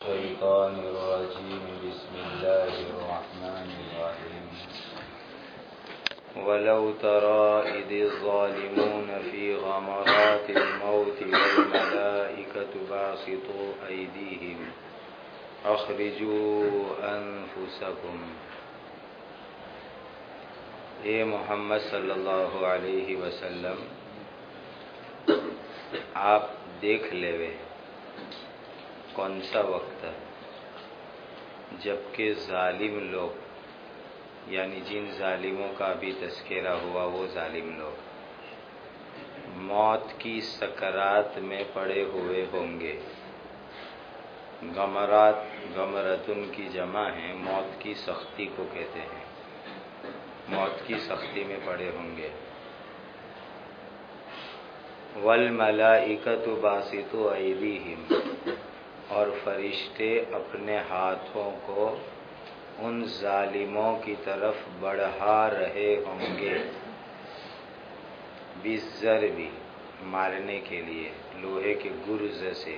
الشيطان الرجيم بسم الله الرحمن الرحيم ولو ترى إذ الظالمون في غمرات الموت والملائكة باسطوا أيديهم أخرجوا أنفسكم اے محمد صلی اللہ علیہ وسلم آپ دیکھ لے وے کون سا وقت جبکہ ظالم لوگ یعنی جن ظالموں کا بھی تذکرہ ہوا وہ ظالم لوگ موت کی سکرات میں پڑے ہوئے ہوں گے۔ غمرات غمرتن کی جمع ہے، موت کی سختی کو کہتے ہیں، موت کی سختی میں پڑے ہوں گے۔ والملائکۃ باسطوا ایدیہم، اور فرشتے اپنے ہاتھوں کو ان ظالموں کی طرف بڑھا رہے ہوں گے، بالضرب مارنے کے لیے لوہے کے گرز سے،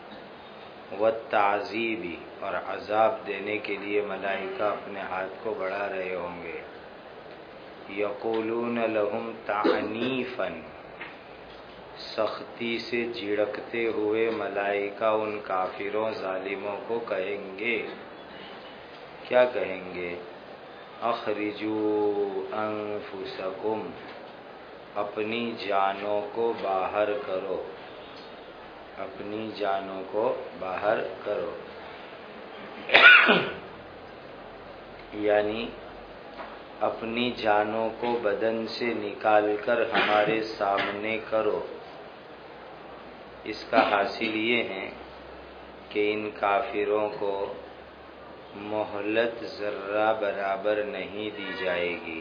والتعذیب اور عذاب دینے کے لیے ملائکہ اپنے ہاتھ کو بڑھا رہے ہوں گے۔ یقولون لہم تعنیفا، سختی سے جھڑکتے ہوئے ملائکہ ان کافروں ظالموں کو کہیں گے، کیا کہیں گے؟ اخرجوا انفسکم، اپنی جانوں کو باہر کرو، اپنی جانوں کو باہر کرو، یعنی اپنی جانوں کو بدن سے نکال کر ہمارے سامنے کرو۔ اس کا حاصل یہ ہے کہ ان کافروں کو مہلت ذرہ برابر نہیں دی جائے گی،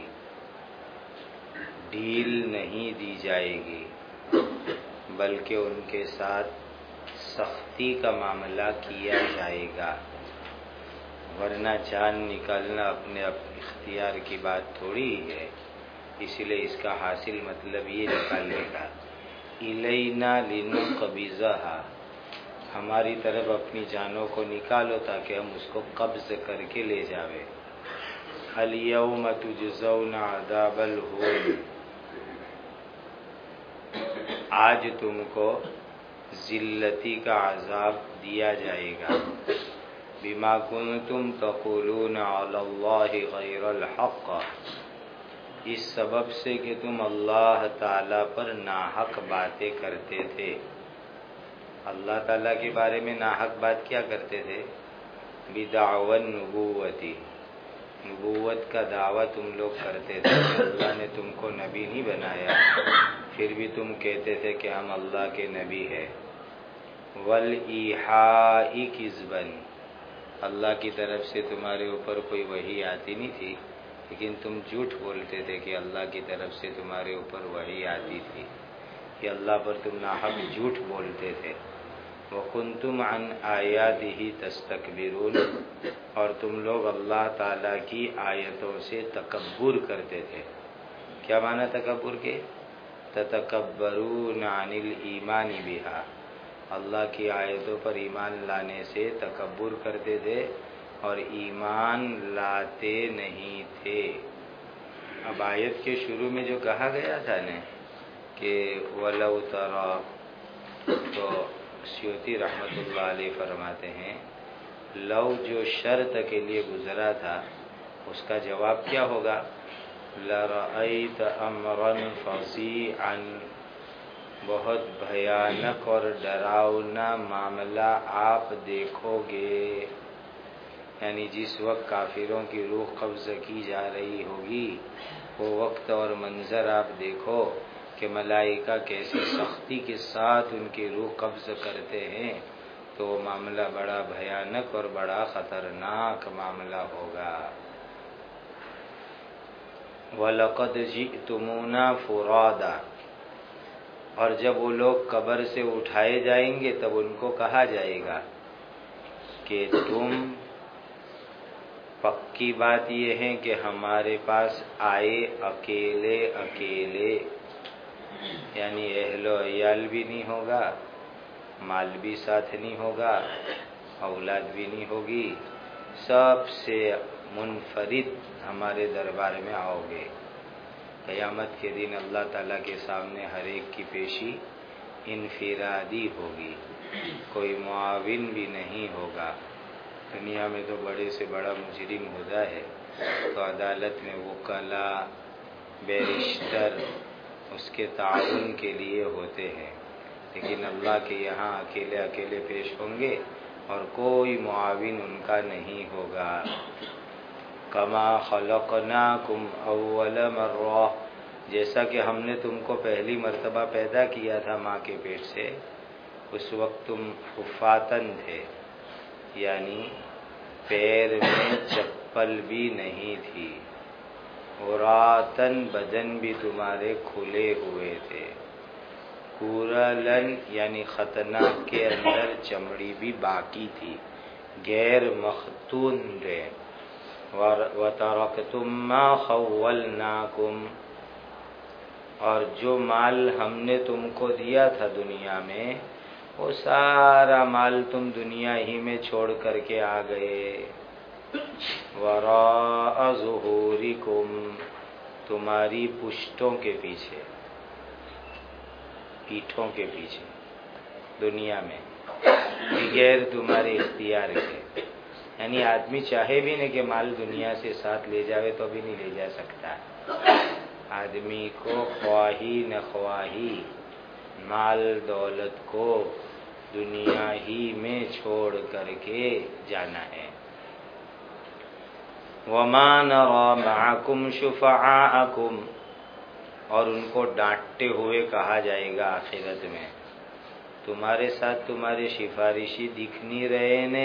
ڈھیل نہیں دی جائے گی، بلکہ ان کے ساتھ سختی کا معاملہ کیا جائے گا، ورنہ جان نکالنا اپنے اختیار کی بات تھوڑی ہے۔ اس لیے اس کا حاصل مطلب یہ نکالنے کا، الینا لنقبضھا، ہماری طرف اپنی جانوں کو نکالو تاکہ ہم اس کو قبض کر کے لے جاوے۔ الیوم تجزون عذاب الہون، آج تم کو ذلتی کا عذاب دیا جائے گا، بما کنتم تقولون علی اللہ غیر الحق، اس سبب سے کہ تم اللہ تعالیٰ پر ناحق باتیں کرتے تھے۔ اللہ تعالیٰ کے بارے میں ناحق بات کیا کرتے تھے؟ بدعوی النبوۃ، نبوت کا دعویٰ تم لوگ کرتے تھے کہ اللہ نے تم کو نبی نہیں بنایا، پھر بھی تم کہتے تھے کہ ہم اللہ کے نبی ہیں۔ والایحاء کذبا، اللہ کی طرف سے تمہارے اوپر کوئی وحی آتی نہیں تھی، لیکن تم جھوٹ بولتے تھے کہ اللہ کی طرف سے تمہارے اوپر وحی آتی تھی، کہ اللہ پر تم ناحق جھوٹ بولتے تھے۔ وَكُنْتُمْ عَنْ آیَاتِهِ تَسْتَكْبِرُونَ، اور تم لوگ اللہ تعالیٰ کی آیتوں سے تکبر کرتے تھے۔ کیا معنی تکبر کے؟ تَتَكَبَّرُونَ عَنِ الْإِيمَانِ بِهَا، اللہ کی آیتوں پر ایمان لانے سے تکبر کرتے تھے اور ایمان لاتے نہیں تھے۔ اب آیت کے شروع میں جو کہا گیا تھا نا کہ وَلَوْ تَرَى، تو سیوطی رحمۃ اللہ علیہ فرماتے ہیں لو جو شرط کے لیے گزرا تھا اس کا جواب کیا ہوگا؟ لَرَأَيْتَ أَمْرًا فَظِيعًا، بہت بھیانک اور ڈراؤنا معاملہ آپ دیکھو گے، یعنی جس وقت کافروں کی روح قبض کی جا رہی ہوگی وہ وقت اور منظر آپ دیکھو کہ ملائکہ کیسی سختی کے ساتھ ان کی روح قبض کرتے ہیں، تو وہ معاملہ بڑا بھیانک اور بڑا خطرناک معاملہ ہوگا۔ وَلَقَدْ جِئْتُمُونَا فُرَادًا، اور جب وہ لوگ قبر سے اٹھائے جائیں گے تب ان کو کہا جائے گا کہ تم، پکی بات یہ ہے کہ ہمارے پاس آئے اکیلے اکیلے، یعنی اہل و عیال بھی نہیں ہوگا، مال بھی ساتھ نہیں ہوگا، اولاد بھی نہیں ہوگی، سب سے منفرد ہمارے دربار میں آؤ گے۔ قیامت کے دن اللہ تعالیٰ کے سامنے ہر ایک کی پیشی انفرادی ہوگی، کوئی معاون بھی نہیں ہوگا۔ دنیا میں تو بڑے سے بڑا مجرم ہوتا ہے تو عدالت میں وکلا، بیرشتر اس کے تعاون کے لیے ہوتے ہیں، لیکن اللہ کے یہاں اکیلے اکیلے پیش ہوں گے اور کوئی معاون ان کا نہیں ہوگا۔ کما خلقناکم اول مرہ، جیسا کہ ہم نے تم کو پہلی مرتبہ پیدا کیا تھا ماں کے پیٹ سے، اس وقت تم حفاتن تھے، یعنی پیر میں چپل بھی نہیں تھی، عوراتن بدن بھی تمہارے کھلے ہوئے تھے، کورلن یعنی ختنہ کے اندر چمڑی بھی باقی تھی، غیر مختون تھے۔ وَتَرَكْتُم مَّا خَوَّلْنَاكُمْ، اور جو مال ہم نے تم کو دیا تھا دنیا میں، وہ سارا مال تم دنیا ہی میں چھوڑ کر کے آ گئے۔ وَرَاءَ ظُهُورِكُمْ، تمہاری پشتوں کے پیچھے، پیٹھوں کے پیچھے دنیا میں، بغیر تمہارے اختیار کے، یعنی آدمی چاہے بھی نہیں کہ مال دنیا سے ساتھ لے جاوے تو بھی نہیں لے جا سکتا۔ آدمی کو خواہی نخواہی مال دولت کو دنیا ہی میں چھوڑ کر کے جانا ہے۔ وَمَا نَرَى مَعَكُمْ شُفَعَاءَكُمْ، اور ان کو ڈانٹتے ہوئے کہا جائے گا آخرت میں، تمہارے ساتھ تمہارے سفارشی دکھ نہیں رہے نے،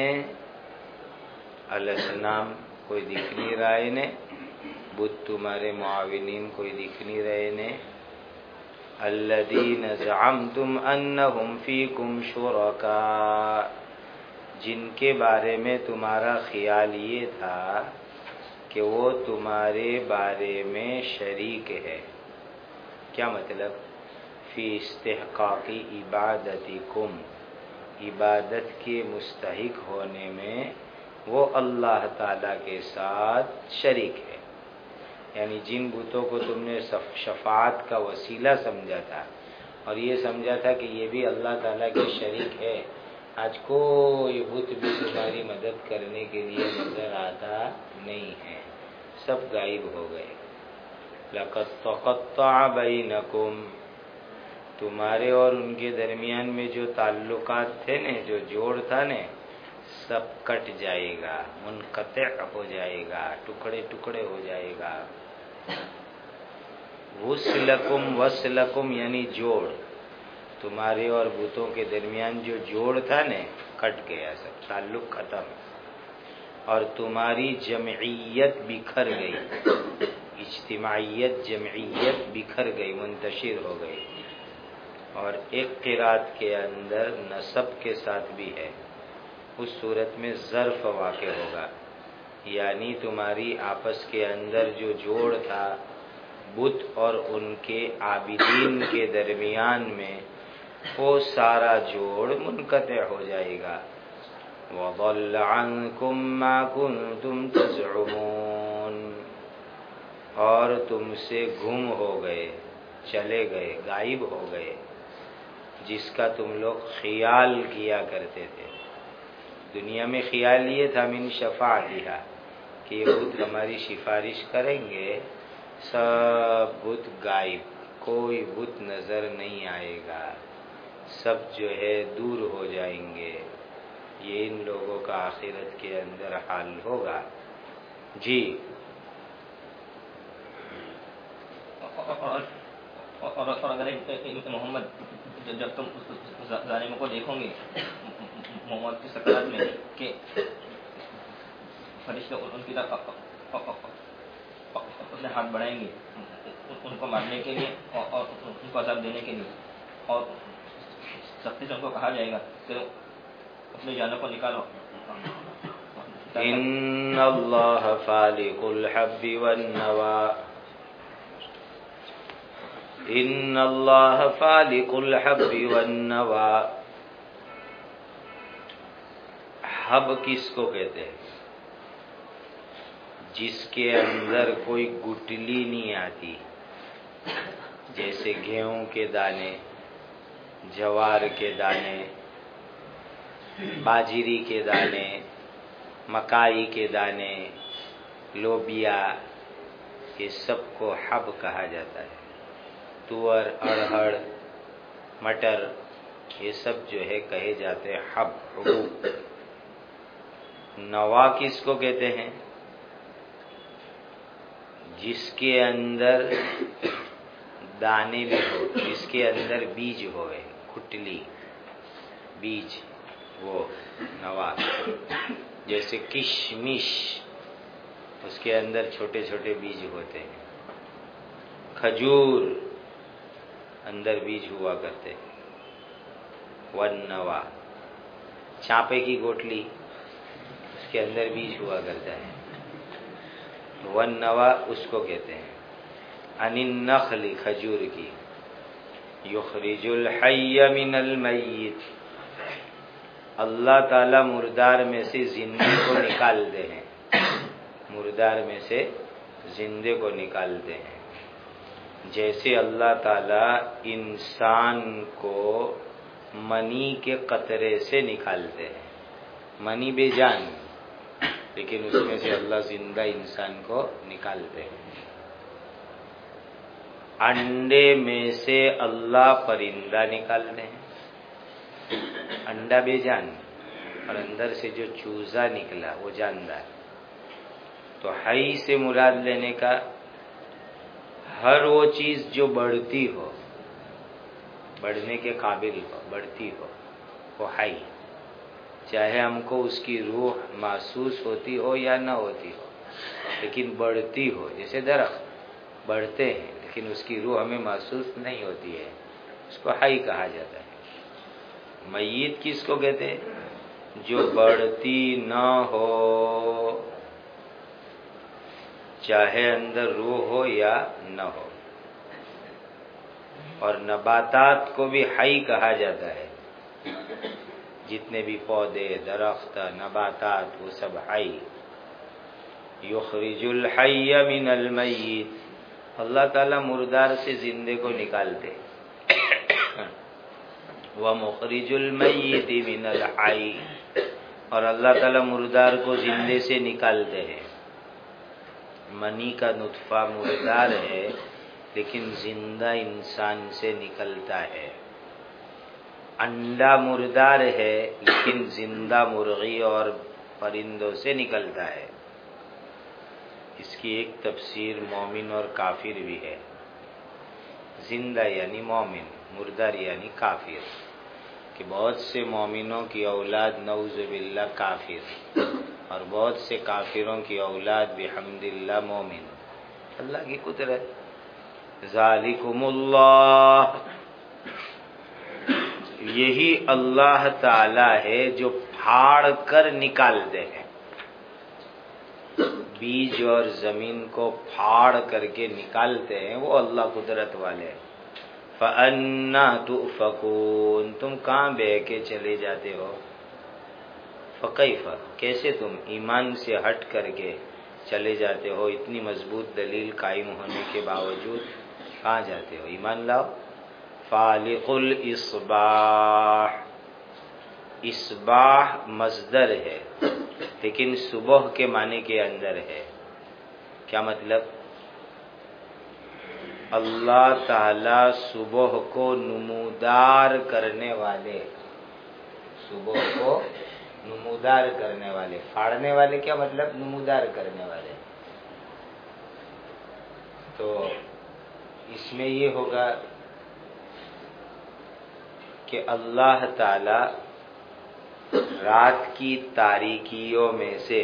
الاسنام کوئی دکھ نہیں رہے نے، بت تمہارے معاونین کوئی دکھ نہیں رہے نے، الذین زعمتم انہم فیکم شرکاء، جن کے بارے میں تمہارا خیال یہ تھا کہ وہ تمہارے بارے میں شریک ہے۔ کیا مطلب؟ فی استحقاق عبادتکم، عبادت کے مستحق ہونے میں وہ اللہ تعالیٰ کے ساتھ شریک ہے، یعنی جن بتوں کو تم نے شفاعت کا وسیلہ سمجھا تھا اور یہ سمجھا تھا کہ یہ بھی اللہ تعالیٰ کے شریک ہے، آج کوئی بت بھی تمہاری مدد کرنے کے لیے نظر آتا نہیں ہے، سب غائب ہو گئے۔ لَقَدْ تَقَطَّعَ بَيْنَكُمْ، تمہارے اور ان کے درمیان میں جو تعلقات تھے نا، جو جوڑ تھا نا، سب کٹ جائے گا، منقطع ہو جائے گا، ٹکڑے ٹکڑے ہو جائے گا۔ وصلکم یعنی جوڑ، تمہارے اور بتوں کے درمیان جو جوڑ تھا نا کٹ گیا، سب تعلق ختم، اور تمہاری جمعیت بکھر گئی، اجتماعیت جمعیت بکھر گئی، منتشر ہو گئی۔ اور ایک قرات کے اندر نصب کے ساتھ بھی ہے، اس صورت میں ظرف واقع ہوگا، یعنی تمہاری آپس کے اندر جو جوڑ تھا بت اور ان کے عابدین کے درمیان میں، وہ سارا جوڑ منقطع ہو جائے گا۔ وَضَلَّ عَنْكُمْ مَا كُنْتُمْ تَزْعُمُونَ، اور تم سے گم ہو گئے، چلے گئے، غائب ہو گئے، جس کا تم لوگ خیال کیا کرتے تھے۔ دنیا میں خیال یہ تھا من شفاعتہا کہ یہ بت ہماری سفارش کریں گے، سب بت غائب، کوئی بت نظر نہیں آئے گا، سب جو ہے دور ہو جائیں گے۔ یہ ان لوگوں کا آخرت کے اندر حال ہوگا۔ جی اور اگر محمد جب تم ظالموں کو دیکھو گے موت کی سکرات میں کہ فرشتے ان کی طرف اپنے ہاتھ بڑھائیں گے ان کو مارنے کے لیے اور ان کو عذاب دینے کے لیے، اور سختی سے ان کو کہا جائے گا کہ اپنی جانوں کو نکالو۔ ان اللہ فالق الحب والنوى، ان اللہ فالق الحب والنوى، حب کس کو کہتے ہیں؟ جس کے اندر کوئی گٹلی نہیں آتی، جیسے گیہوں کے دانے، جوار کے دانے، باجری کے دانے، مکائی کے دانے، لوبیا، یہ سب کو حب کہا جاتا ہے۔ تور، ارہر، مٹر، یہ سب جو ہے کہے جاتے ہیں حب، حبوب۔ نوا کس کو کہتے ہیں؟ جس کے اندر دانے بھی ہو، جس کے اندر بیج ہوئے، کھٹلی بیج، وہ نوا۔ جیسے کشمش، اس کے اندر چھوٹے چھوٹے بیج ہوتے ہیں۔ کھجور، اندر بیج ہوا کرتے ہیں۔ والنوا، چانپے کی گوٹلی، اس کے اندر بیج ہوا کرتا ہے۔ والنوا اس کو کہتے ہیں۔ عن النخل، کھجور کی، یخرج الحی من المیت، اللہ تعالی مردار میں سے زندے کو نکالتے ہیں، مردار میں سے زندے کو نکالتے ہیں۔ جیسے اللہ تعالی انسان کو منی کے قطرے سے نکالتے ہیں، منی بے جان، لیکن اس میں سے اللہ زندہ انسان کو نکالتے ہیں۔ انڈے میں سے اللہ پرندہ نکالتے ہیں، انڈا بے جان، اور اندر سے جو چوزا نکلا وہ جاندار۔ تو حی سے مراد لینے کا ہر وہ چیز جو بڑھتی ہو، بڑھنے کے قابل ہو، بڑھتی ہو، وہ حی، چاہے ہم کو اس کی روح محسوس ہوتی ہو یا نہ ہوتی ہو، لیکن بڑھتی ہو۔ جیسے درخت بڑھتے ہیں لیکن اس کی روح ہمیں محسوس نہیں ہوتی ہے، اس کو حی کہا جاتا ہے۔ میت کس کو کہتے ہیں؟ جو بڑھتی نہ ہو، چاہے اندر روح ہو یا نہ ہو۔ اور نباتات کو بھی حی کہا جاتا ہے، جتنے بھی پودے، درخت، نباتات، وہ سب حی۔ یخرج الحی من المیت، اللہ تعالیٰ مردار سے زندے کو نکالتے۔ ومخرج المیت من الحی، اور اللہ تعالیٰ مردار کو زندے سے نکالتے ہیں۔ منی کا نطفہ مردار ہے لیکن زندہ انسان سے نکلتا ہے۔ انڈا مردار ہے لیکن زندہ مرغی اور پرندوں سے نکلتا ہے۔ اس کی ایک تفسیر مومن اور کافر بھی ہے۔ زندہ یعنی مومن، مردار یعنی کافر، کہ بہت سے مومنوں کی اولاد نعوذ باللہ کافر، اور بہت سے کافروں کی اولاد بحمد اللہ مومن۔ اللہ کی قدرت۔ ذالکم اللہ، یہی اللہ تعالی ہے جو پھاڑ کر نکالتے ہیں، بیج اور زمین کو پھاڑ کر کے نکالتے ہیں، وہ اللہ قدرت والے ہیں۔ فَأَنَّا تُؤْفَكُونَ، تم کہاں بہ کے چلے جاتے ہو؟ فَكَيْفَ، کیسے تم ایمان سے ہٹ کر کے چلے جاتے ہو؟ اتنی مضبوط دلیل قائم ہونے کے باوجود کہاں جاتے ہو؟ ایمان لاؤ۔ فالق الاصباح، اصباح مصدر ہے لیکن صبح کے معنی کے اندر ہے۔ کیا مطلب؟ اللہ تعالی صبح کو نمودار کرنے والے، صبح کو نمودار کرنے والے، پھاڑنے والے کیا مطلب؟ نمودار کرنے والے۔ تو اس میں یہ ہوگا کہ اللہ تعالی رات کی تاریکیوں میں سے،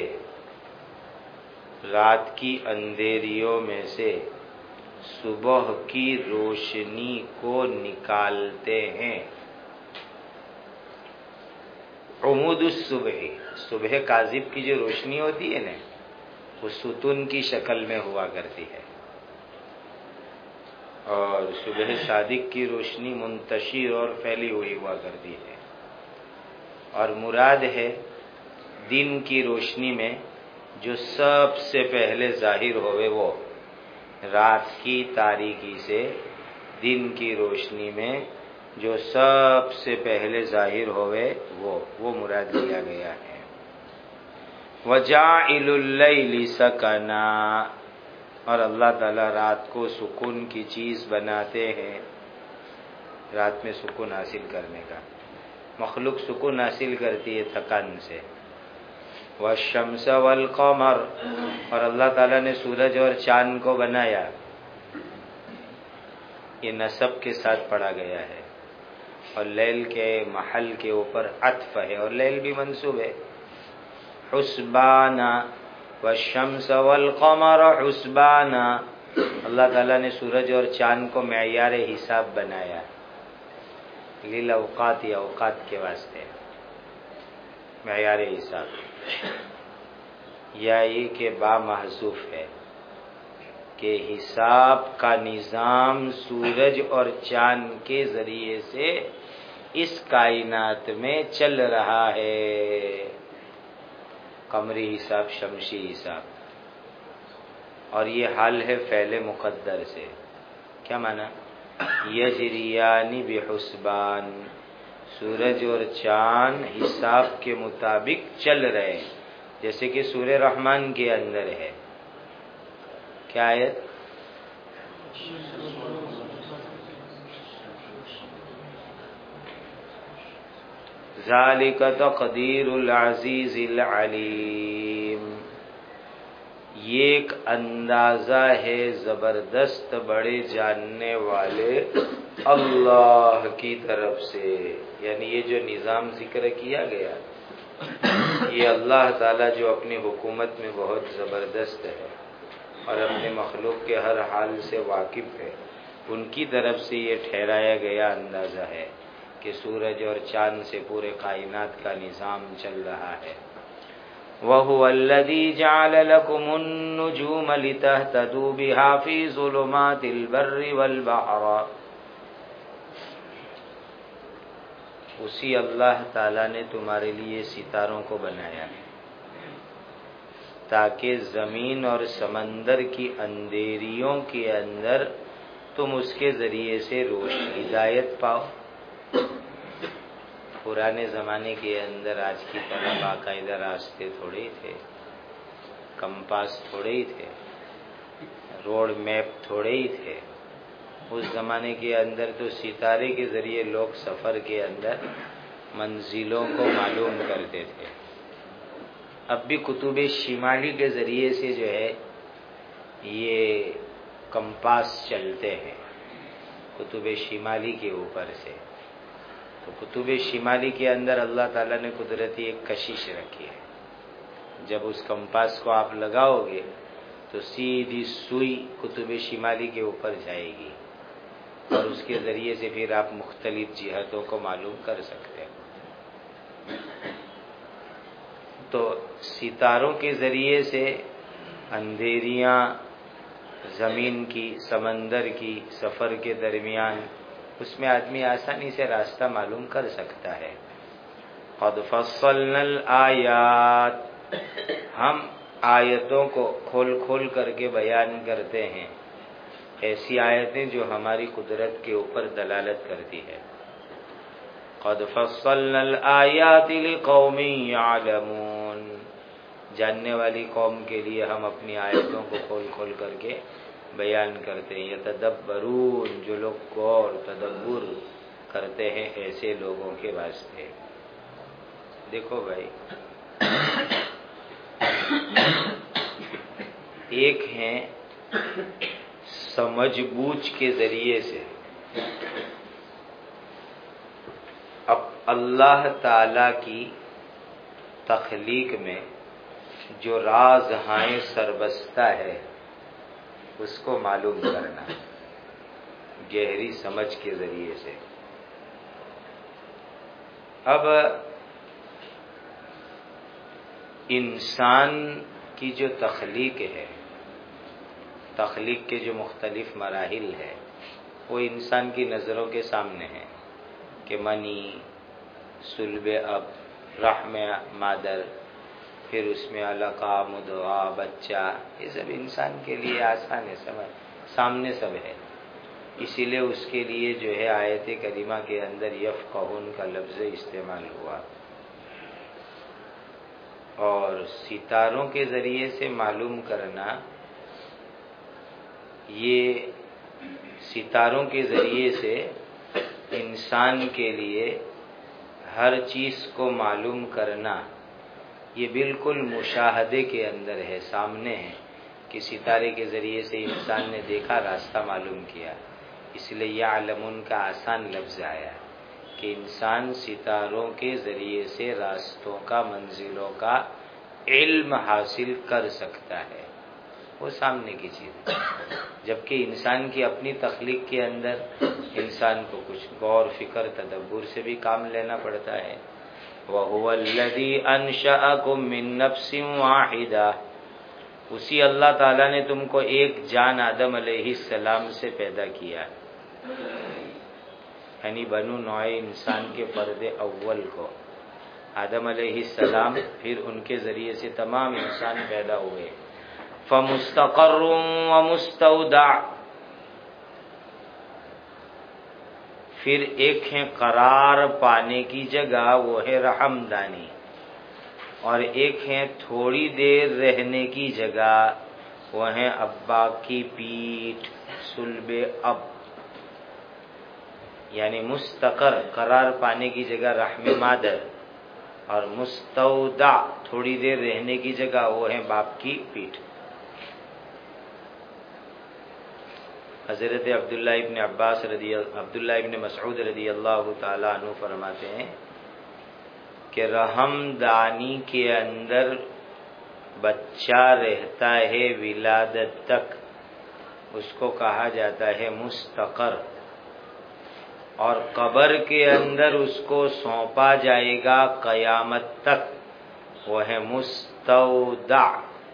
رات کی اندھیریوں میں سے صبح کی روشنی کو نکالتے ہیں۔ عمود الصبح، صبح کاذب کی جو روشنی ہوتی ہے نا، وہ ستون کی شکل میں ہوا کرتی ہے، اور صبح صادق کی روشنی منتشر اور پھیلی ہوئی ہوا کرتی ہے۔ اور مراد ہے دن کی روشنی میں جو سب سے پہلے ظاہر ہوئے وہ رات کی تاریکی سے دن کی روشنی میں جو سب سے پہلے ظاہر ہوئے وہ مراد لیا گیا ہے۔ وَجَاعِلُ اللَّيْلِ سَكَنًا، اور اللہ تعالیٰ رات کو سکون کی چیز بناتے ہیں، رات میں سکون حاصل کرنے کا۔ مخلوق سکون حاصل کرتی ہے تھکان سے۔ وَالشَّمْسَ وَالْقَمَرَ، اور اللہ تعالیٰ نے سورج اور چاند کو بنایا، یہ نسب کے ساتھ پڑھا گیا ہے، اور لیل کے محل کے اوپر عطف ہے، اور لیل بھی منصوب ہے۔ حسبانا، والشمس والقمر حسبانا، اللہ تعالیٰ نے سورج اور چاند کو معیار حساب بنایا، للاوقات یا اوقات کے واسطے معیار حساب، یا یہ کہ با محذوف ہے کہ حساب کا نظام سورج اور چاند کے ذریعے سے اس کائنات میں چل رہا ہے، قمری حساب، شمسی حساب، اور یہ حال ہے فعل مقدر سے۔ کیا معنی؟ یجریان بحسبان، سورج اور چاند حساب کے مطابق چل رہے ہیں، جیسے کہ سورہ رحمان کے اندر ہے۔ کیا آیت؟ ذالک تقدیر العزیز العلیم، یہ ایک اندازہ ہے زبردست بڑے جاننے والے اللہ کی طرف سے، یعنی یہ جو نظام ذکر کیا گیا یہ اللہ تعالیٰ جو اپنی حکومت میں بہت زبردست ہے اور اپنے مخلوق کے ہر حال سے واقف ہے، ان کی طرف سے یہ ٹھہرایا گیا اندازہ ہے کہ سورج اور چاند سے پورے کائنات کا نظام چل رہا ہے۔ وَهُوَ الَّذِي جَعَلَ لَكُمُ النُّجُومَ لِتَهْتَدُوا بِهَا فِي ظُلُمَاتِ الْبَرِّ وَالْبَحْرِ، اسی اللہ تعالیٰ نے تمہارے لیے ستاروں کو بنایا ہے تاکہ زمین اور سمندر کی اندھیریوں کے اندر تم اس کے ذریعے سے روشنی ہدایت پاؤ۔ پرانے زمانے کے اندر آج کی طرح باقاعدہ راستے تھوڑے ہی تھے، کمپاس تھوڑے ہی تھے، روڈ میپ تھوڑے ہی تھے۔ اس زمانے کے اندر تو ستارے کے ذریعے لوگ سفر کے اندر منزلوں کو معلوم کرتے تھے۔ اب بھی کتب شمالی کے ذریعے سے جو ہے یہ کمپاس چلتے ہیں، کتب شمالی کے اوپر سے۔ تو کتب شمالی کے اندر اللہ تعالیٰ نے قدرتی ایک کشش رکھی ہے، جب اس کمپاس کو آپ لگاؤ گے تو سیدھی سوئی کتب شمالی کے اوپر جائے گی، اور اس کے ذریعے سے پھر آپ مختلف جہتوں کو معلوم کر سکتے ہیں۔ تو ستاروں کے ذریعے سے اندھیریاں زمین کی، سمندر کی، سفر کے درمیان اس میں آدمی آسانی سے راستہ معلوم کر سکتا ہے۔ قد فصلنا الآیات، ہم آیتوں کو کھول کھول کر کے بیان کرتے ہیں، ایسی آیتیں جو ہماری قدرت کے اوپر دلالت کرتی ہے۔ قد فصلنا الآیات لقوم یعلمون، جاننے والی قوم کے لیے ہم اپنی آیتوں کو کھول کھول کر کے بیان کرتے ہیں۔ یتدبرون، جو لوگ غور تدبر کرتے ہیں ایسے لوگوں کے واسطے۔ دیکھو بھائی، ایک ہیں سمجھ بوجھ کے ذریعے سے اب اللہ تعالی کی تخلیق میں جو راز ہائے سربستہ ہے اس کو معلوم کرنا گہری سمجھ کے ذریعے سے۔ اب انسان کی جو تخلیق ہے، تخلیق کے جو مختلف مراحل ہے، وہ انسان کی نظروں کے سامنے ہے کہ منی، صلب اب، رحم مادر، پھر اس میں علقہ، مضغہ، بچہ، یہ سب انسان کے لیے آسان ہے، سمجھ سامنے سب ہے. اسی لیے اس کے لیے جو ہے آیت کریمہ کے اندر یفقہون کا لفظ استعمال ہوا. اور ستاروں کے ذریعے سے معلوم کرنا، یہ ستاروں کے ذریعے سے انسان کے لیے ہر چیز کو معلوم کرنا، یہ بالکل مشاہدے کے اندر ہے، سامنے ہے کہ ستارے کے ذریعے سے انسان نے دیکھا، راستہ معلوم کیا. اس لیے یعلمون کا آسان لفظ آیا کہ انسان ستاروں کے ذریعے سے راستوں کا، منزلوں کا علم حاصل کر سکتا ہے. وہ سامنے کی چیز ہے. جبکہ انسان کی اپنی تخلیق کے اندر انسان کو کچھ غور، فکر، تدبر سے بھی کام لینا پڑتا ہے. وَهُوَ الَّذِي أَنشَأَكُم مِّن نَّفْسٍ وَاحِدَةٍ، اسی اللہ تعالیٰ نے تم کو ایک جان آدم علیہ السلام سے پیدا کیا، یعنی بنو نوع انسان کے فرد اول کو آدم علیہ السلام، پھر ان کے ذریعے سے تمام انسان پیدا ہوئے. فَمُسْتَقَرٌّ وَمُسْتَوْدَعٌ، پھر ایک ہے قرار پانے کی جگہ، وہ ہے رحمدانی، اور ایک ہے تھوڑی دیر رہنے کی جگہ، وہ ہے ابا کی پیٹھ، صلب اب. یعنی مستقر قرار پانے کی جگہ رحم مادر، اور مستودع تھوڑی دیر رہنے کی جگہ، وہ ہے باپ کی پیٹھ. حضرت عبداللہ ابن مسعود رضی اللہ تعالی عنہ فرماتے ہیں کہ رحم دانی کے اندر بچہ رہتا ہے ولادت تک، اس کو کہا جاتا ہے مستقر، اور قبر کے اندر اس کو سونپا جائے گا قیامت تک، وہ ہے مستودع.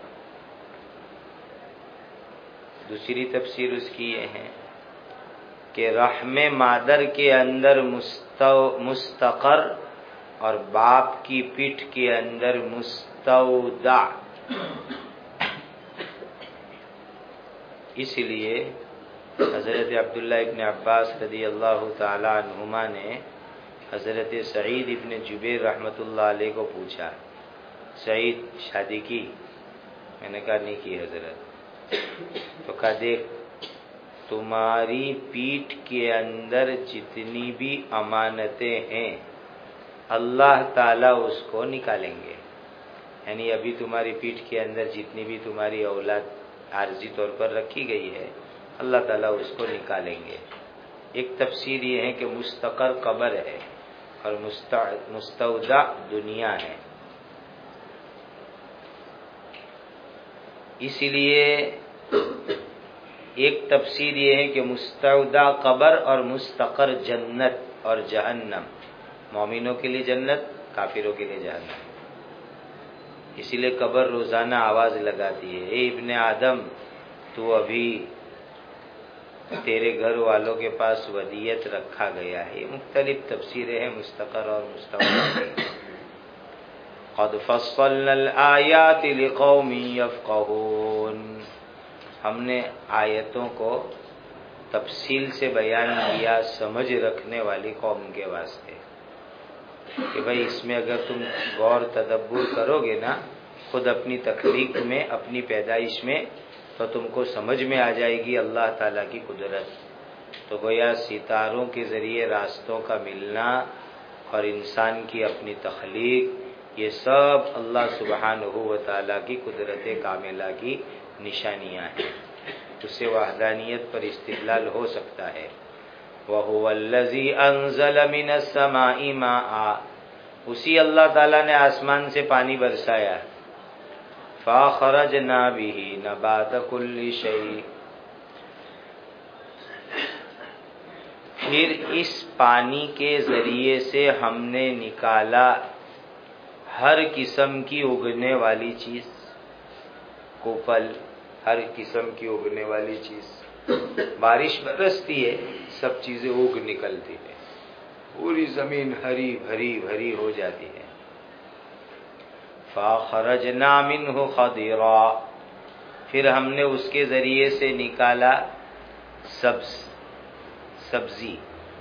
دوسری تفسیر اس کی یہ ہے کہ رحم مادر کے اندر مستقر اور باپ کی پیٹھ کے اندر مستودع. اس لیے حضرت عبداللہ ابن عباس رضی اللہ تعالی عنہما نے حضرت سعید ابن جبیر رحمۃ اللہ علیہ کو پوچھا، سعید شادی کی؟ میں نے کہا نہیں کی حضرت. تو کہا دیکھ، تمہاری پیٹھ کے اندر جتنی بھی امانتیں ہیں اللہ تعالیٰ اس کو نکالیں گے. یعنی ابھی تمہاری پیٹھ کے اندر جتنی بھی تمہاری اولاد عارضی طور پر رکھی گئی ہے، اللہ تعالیٰ اس کو نکالیں گے. ایک تفسیر یہ ہے کہ مستقر قبر ہے اور مستودع دنیا ہے. اسی لیے ایک تفسیر یہ ہے کہ مستودع قبر اور مستقر جنت اور جہنم، مومنوں کے لیے جنت، کافروں کے لیے جہنم. اسی لیے قبر روزانہ آواز لگاتی ہے، اے ابن آدم، تو ابھی تیرے گھر والوں کے پاس ودیت رکھا گیا ہے. یہ مختلف تفسیریں ہیں مستقر اور مستودع. قد فصلنا الآیات لقوم یفقہون، ہم نے آیتوں کو تفصیل سے بیان کیا سمجھ رکھنے والی قوم کے واسطے، کہ بھئی اس میں اگر تم غور تدبر کرو گے نا خود اپنی تخلیق میں، اپنی پیدائش میں، تو تم کو سمجھ میں آ جائے گی اللہ تعالیٰ کی قدرت. تو گویا ستاروں کے ذریعے راستوں کا ملنا اور انسان کی اپنی تخلیق، یہ سب اللہ سبحانہ و تعالیٰ کی قدرت کاملہ کی نشانیاں ہیں. اس سے وحدانیت پر استدلال ہو سکتا ہے. وَهُوَ الَّذِي أَنزَلَ مِنَ السَّمَاءِ مَاءً، اسی اللہ تعالیٰ نے آسمان سے پانی برسایا. فَأَخْرَجْنَا بِهِ نَبَاتَ كُلِّ شَيْءٍ، پھر اس پانی کے ذریعے سے ہم نے نکالا ہر قسم کی اگنے والی چیز، کوپل، ہر قسم کی اگنے والی چیز. بارش برستی ہے، سب چیزیں اگ نکلتی ہیں، پوری زمین ہری بھری بھری ہو جاتی ہے. فَأَخْرَجْنَا مِنْهُ خَضِرًا، پھر ہم نے اس کے ذریعے سے نکالا سبزی،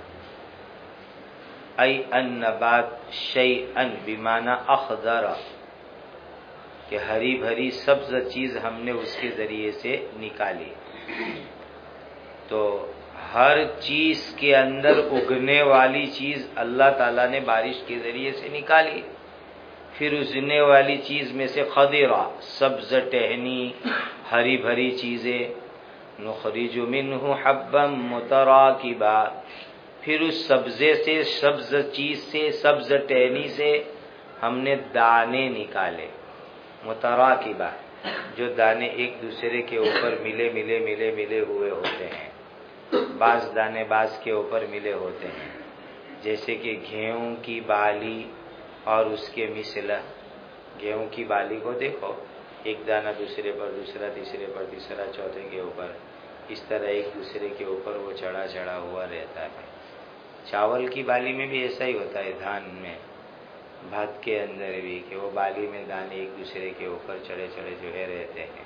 ای النبات شیئا بمعنی اخضر، کہ ہری بھری سبز چیز ہم نے اس کے ذریعے سے نکالی۔ تو ہر چیز کے اندر اگنے والی چیز اللہ تعالیٰ نے بارش کے ذریعے سے نکالی۔ پھر اگنے والی چیز میں سے خضرا، سبز ٹہنی ہری بھری چیزیں، نخرج منہ حبا متراکبا، پھر اس سبزے سے، سبز چیز سے، سبز ٹہنی سے ہم نے دانے نکالے، متراکبہ، جو دانے ایک دوسرے کے اوپر ملے ہوئے ہوتے ہیں، بعض دانے بعض کے اوپر ملے ہوتے ہیں، جیسے کہ گیہوں کی بالی اور اس کے مثلا۔ گیہوں کی بالی کو دیکھو، ایک دانہ دوسرے پر، دوسرا تیسرے پر، تیسرا چوتھے کے اوپر، اس طرح ایک دوسرے کے اوپر وہ چڑھا ہوا رہتا ہے۔ چاول کی بالی میں بھی ایسا ہی ہوتا ہے، دھان میں، بھات کے اندر بھی، کہ وہ بالی میں دانے ایک دوسرے کے اوپر چڑھے جو ہے رہتے ہیں۔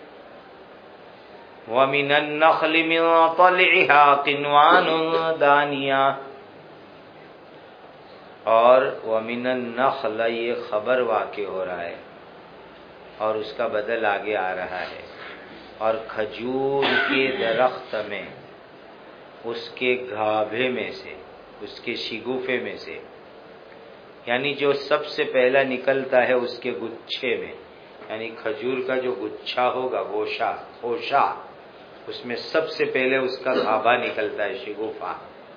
وَمِنَ النَّخْلِ مِن طَلْعِهَا قِنْوَانٌ دَانِيَةٌ، اور وَمِنَ النَّخْلِ یہ خبر واقع ہو رہا ہے اور اس کا بدل آگے آ رہا ہے، اور کھجور کے درخت میں، اس کے گھابھے میں سے، اس کے شگوفے میں سے، یعنی جو سب سے پہلا نکلتا ہے اس کے گچھے میں، یعنی کھجور کا جو گچھا ہوگا، خوشہ، اس میں سب سے پہلے اس کا گھابا نکلتا ہے، شگوفہ۔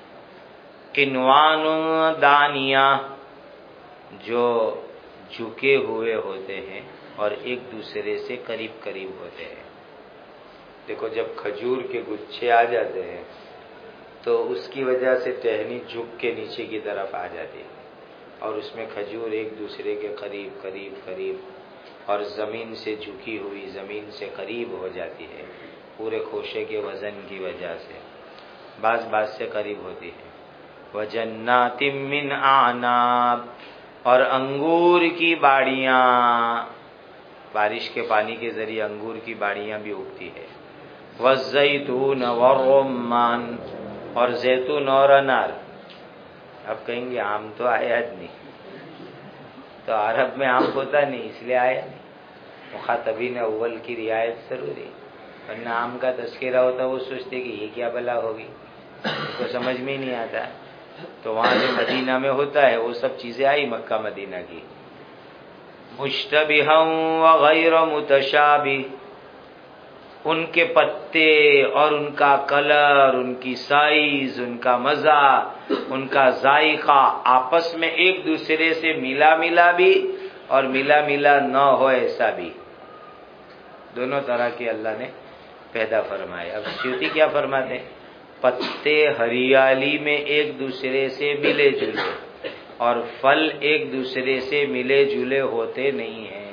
قنوان دانیہ، جو جھکے ہوئے ہوتے ہیں اور ایک دوسرے سے قریب ہوتے ہیں۔ دیکھو، جب کھجور کے گچھے آ جاتے ہیں تو اس کی وجہ سے ٹہنی جھک کے نیچے کی طرف آ جاتی ہے، اور اس میں کھجور ایک دوسرے کے قریب اور زمین سے جھکی ہوئی، زمین سے قریب ہو جاتی ہے، پورے خوشے کے وزن کی وجہ سے بعض سے قریب ہوتی ہے۔ وَجَنَّاتٍ مِّنْ أَعْنَابٍ، اور انگور کی باڑیاں، بارش کے پانی کے ذریعے انگور کی باڑیاں بھی اگتی ہے۔ وَالزَّيْتُونَ وَالرُّمَّانَ، اور زیتون اور انار۔ اب کہیں گے آم تو آیا نہیں، تو عرب میں آم ہوتا نہیں اس لیے آیا نہیں، مخاطبین اول کی رعایت ضروری، ورنہ آم کا تذکرہ ہوتا وہ سوچتے کہ یہ کیا بلا ہوگی، ان کو سمجھ میں نہیں آتا۔ تو وہاں جو مدینہ میں ہوتا ہے وہ سب چیزیں آئی مکہ مدینہ کی۔ مشتبہا وغیر متشابہ، ان کے پتے اور ان کا کلر، ان کی سائز، ان کا مزہ، ان کا ذائقہ آپس میں ایک دوسرے سے ملا بھی اور ملا نہ ہو ایسا بھی، دونوں طرح کے اللہ نے پیدا فرمائے۔ اب سیوطی کیا فرماتے ہیں؟ پتے ہریالی میں ایک دوسرے سے ملے جلے اور پھل ایک دوسرے سے ملے جلے ہوتے نہیں ہیں۔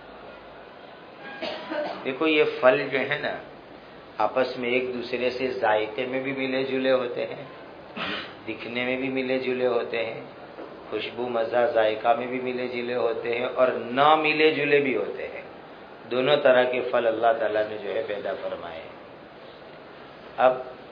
دیکھو، یہ پھل جو ہے نا، آپس میں ایک دوسرے سے ذائقے میں بھی ملے جلے ہوتے ہیں، دکھنے میں بھی ملے جلے ہوتے ہیں، خوشبو مزہ ذائقہ میں بھی ملے جلے ہوتے ہیں، اور نہ ملے جلے بھی ہوتے ہیں۔ دونوں طرح کے پھل اللہ تعالیٰ نے جو ہے پیدا فرمائے۔ اب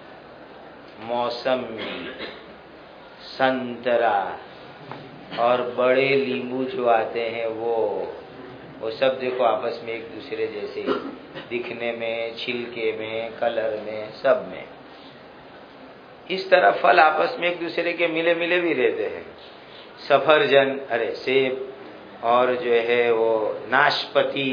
موسمی، سنترا اور بڑے لیمبو جو آتے ہیں وہ سب دیکھو آپس میں ایک دوسرے جیسے دکھنے میں، چھلکے میں، کلر میں، سب میں۔ اس طرح پھل آپس میں ایک دوسرے کے ملے بھی رہتے ہیں۔ سفرجن، سیب، اور جو ہے وہ ناشپتی،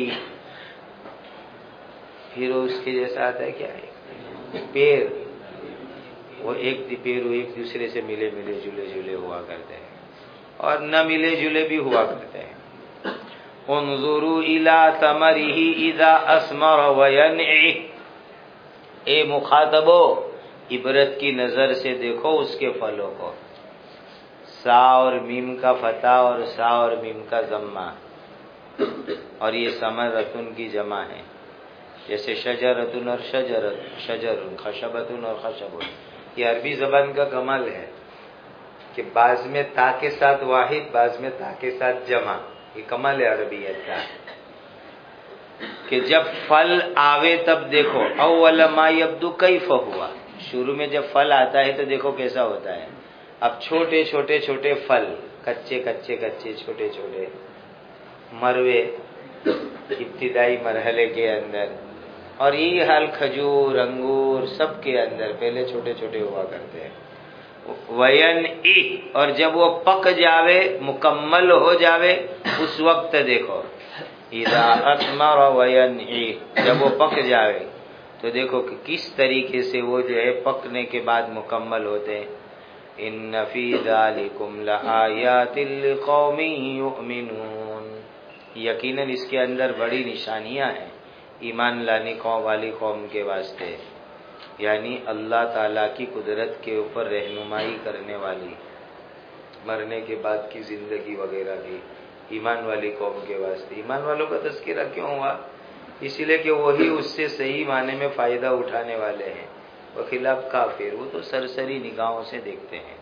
پھر اس کے جیسا آتا ہے کیا ہے، پیر، وہ ایک دوسرے سے ملے جلے ہوا کرتے ہیں اور نہ ملے جلے بھی ہوا کرتے ہیں۔ انظروا الی ثمرہ اذا اثمر وینعہ، اے مخاطبو عبرت کی نظر سے دیکھو اس کے پھلوں کو۔ سا اور میم کا فتح اور سا اور میم کا ضمہ، اور یہ ثمرۃن کی جمع ہے، جیسے شجرۃن اور شجرٌ، خشبۃن اور خشبٌ۔ یہ عربی زبان کا کمال ہے کہ بعض میں تا کے ساتھ واحد، بعض میں تا کے ساتھ جمع، یہ کمال عربیت کا کہ جب پھل آوے تب دیکھو، اول ما یبدو کیف ہوا، شروع میں جب پھل آتا ہے تو دیکھو کیسا ہوتا ہے. اب چھوٹے چھوٹے چھوٹے پھل، کچے کچے کچے چھوٹے چھوٹے مروے ابتدائی مرحلے کے اندر، اور یہی حال کھجور انگور سب کے اندر پہلے چھوٹے چھوٹے ہوا کرتے ہیں. وینعی، اور جب وہ پک جاوے مکمل ہو جاوے اس وقت دیکھو. اذا اثمر وینعی، جب وہ پک جاوے تو دیکھو کہ کس طریقے سے وہ جو ہے پکنے کے بعد مکمل ہوتے ہیں. ان فی ذالکم لآیات لقوم یؤمنون، یقیناً اس کے اندر بڑی نشانیاں ہیں ایمان لانے والی قوم کے واسطے، یعنی اللہ تعالیٰ کی قدرت کے اوپر رہنمائی کرنے والی، مرنے کے بعد کی زندگی وغیرہ بھی ایمان والی قوم کے واسطے. ایمان والوں کا تذکرہ کیوں ہوا؟ اسی لیے کہ وہی اس سے صحیح معنی میں فائدہ اٹھانے والے ہیں، وخلاف کافر وہ تو سرسری نگاہوں سے دیکھتے ہیں.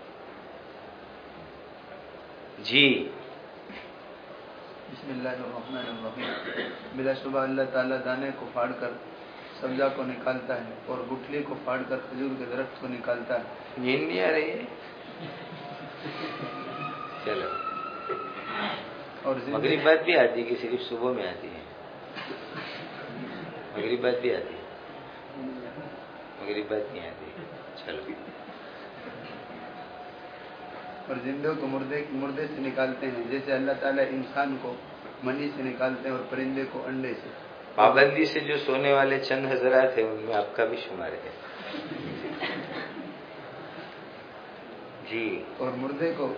جی بسم اللہ الرحمن الرحیم. بلا شبہ اللہ تعالیٰ دانے کو پھاڑ کر سبزہ کو نکالتا ہے اور گٹھلی کو پھاڑ کر کھجور کے درخت کو نکالتا ہے. نیند نہیں آ رہی ہے؟ چلو اور مغرب بعد بھی آتی ہے کہ صرف صبح میں آتی ہے؟ مغرب بعد بھی آتی ہے، مغرب بعد نہیں آتی. چلو. اور زندوں کو مردے سے نکالتے ہیں، جیسے اللہ تعالیٰ انسان کو منی سے نکالتے ہیں اور پرندے کو انڈے سے. پابندی سے جو سونے والے چند حضرات ہیں ان میں آپ کا بھی شمار ہے. جی. اور مردے کو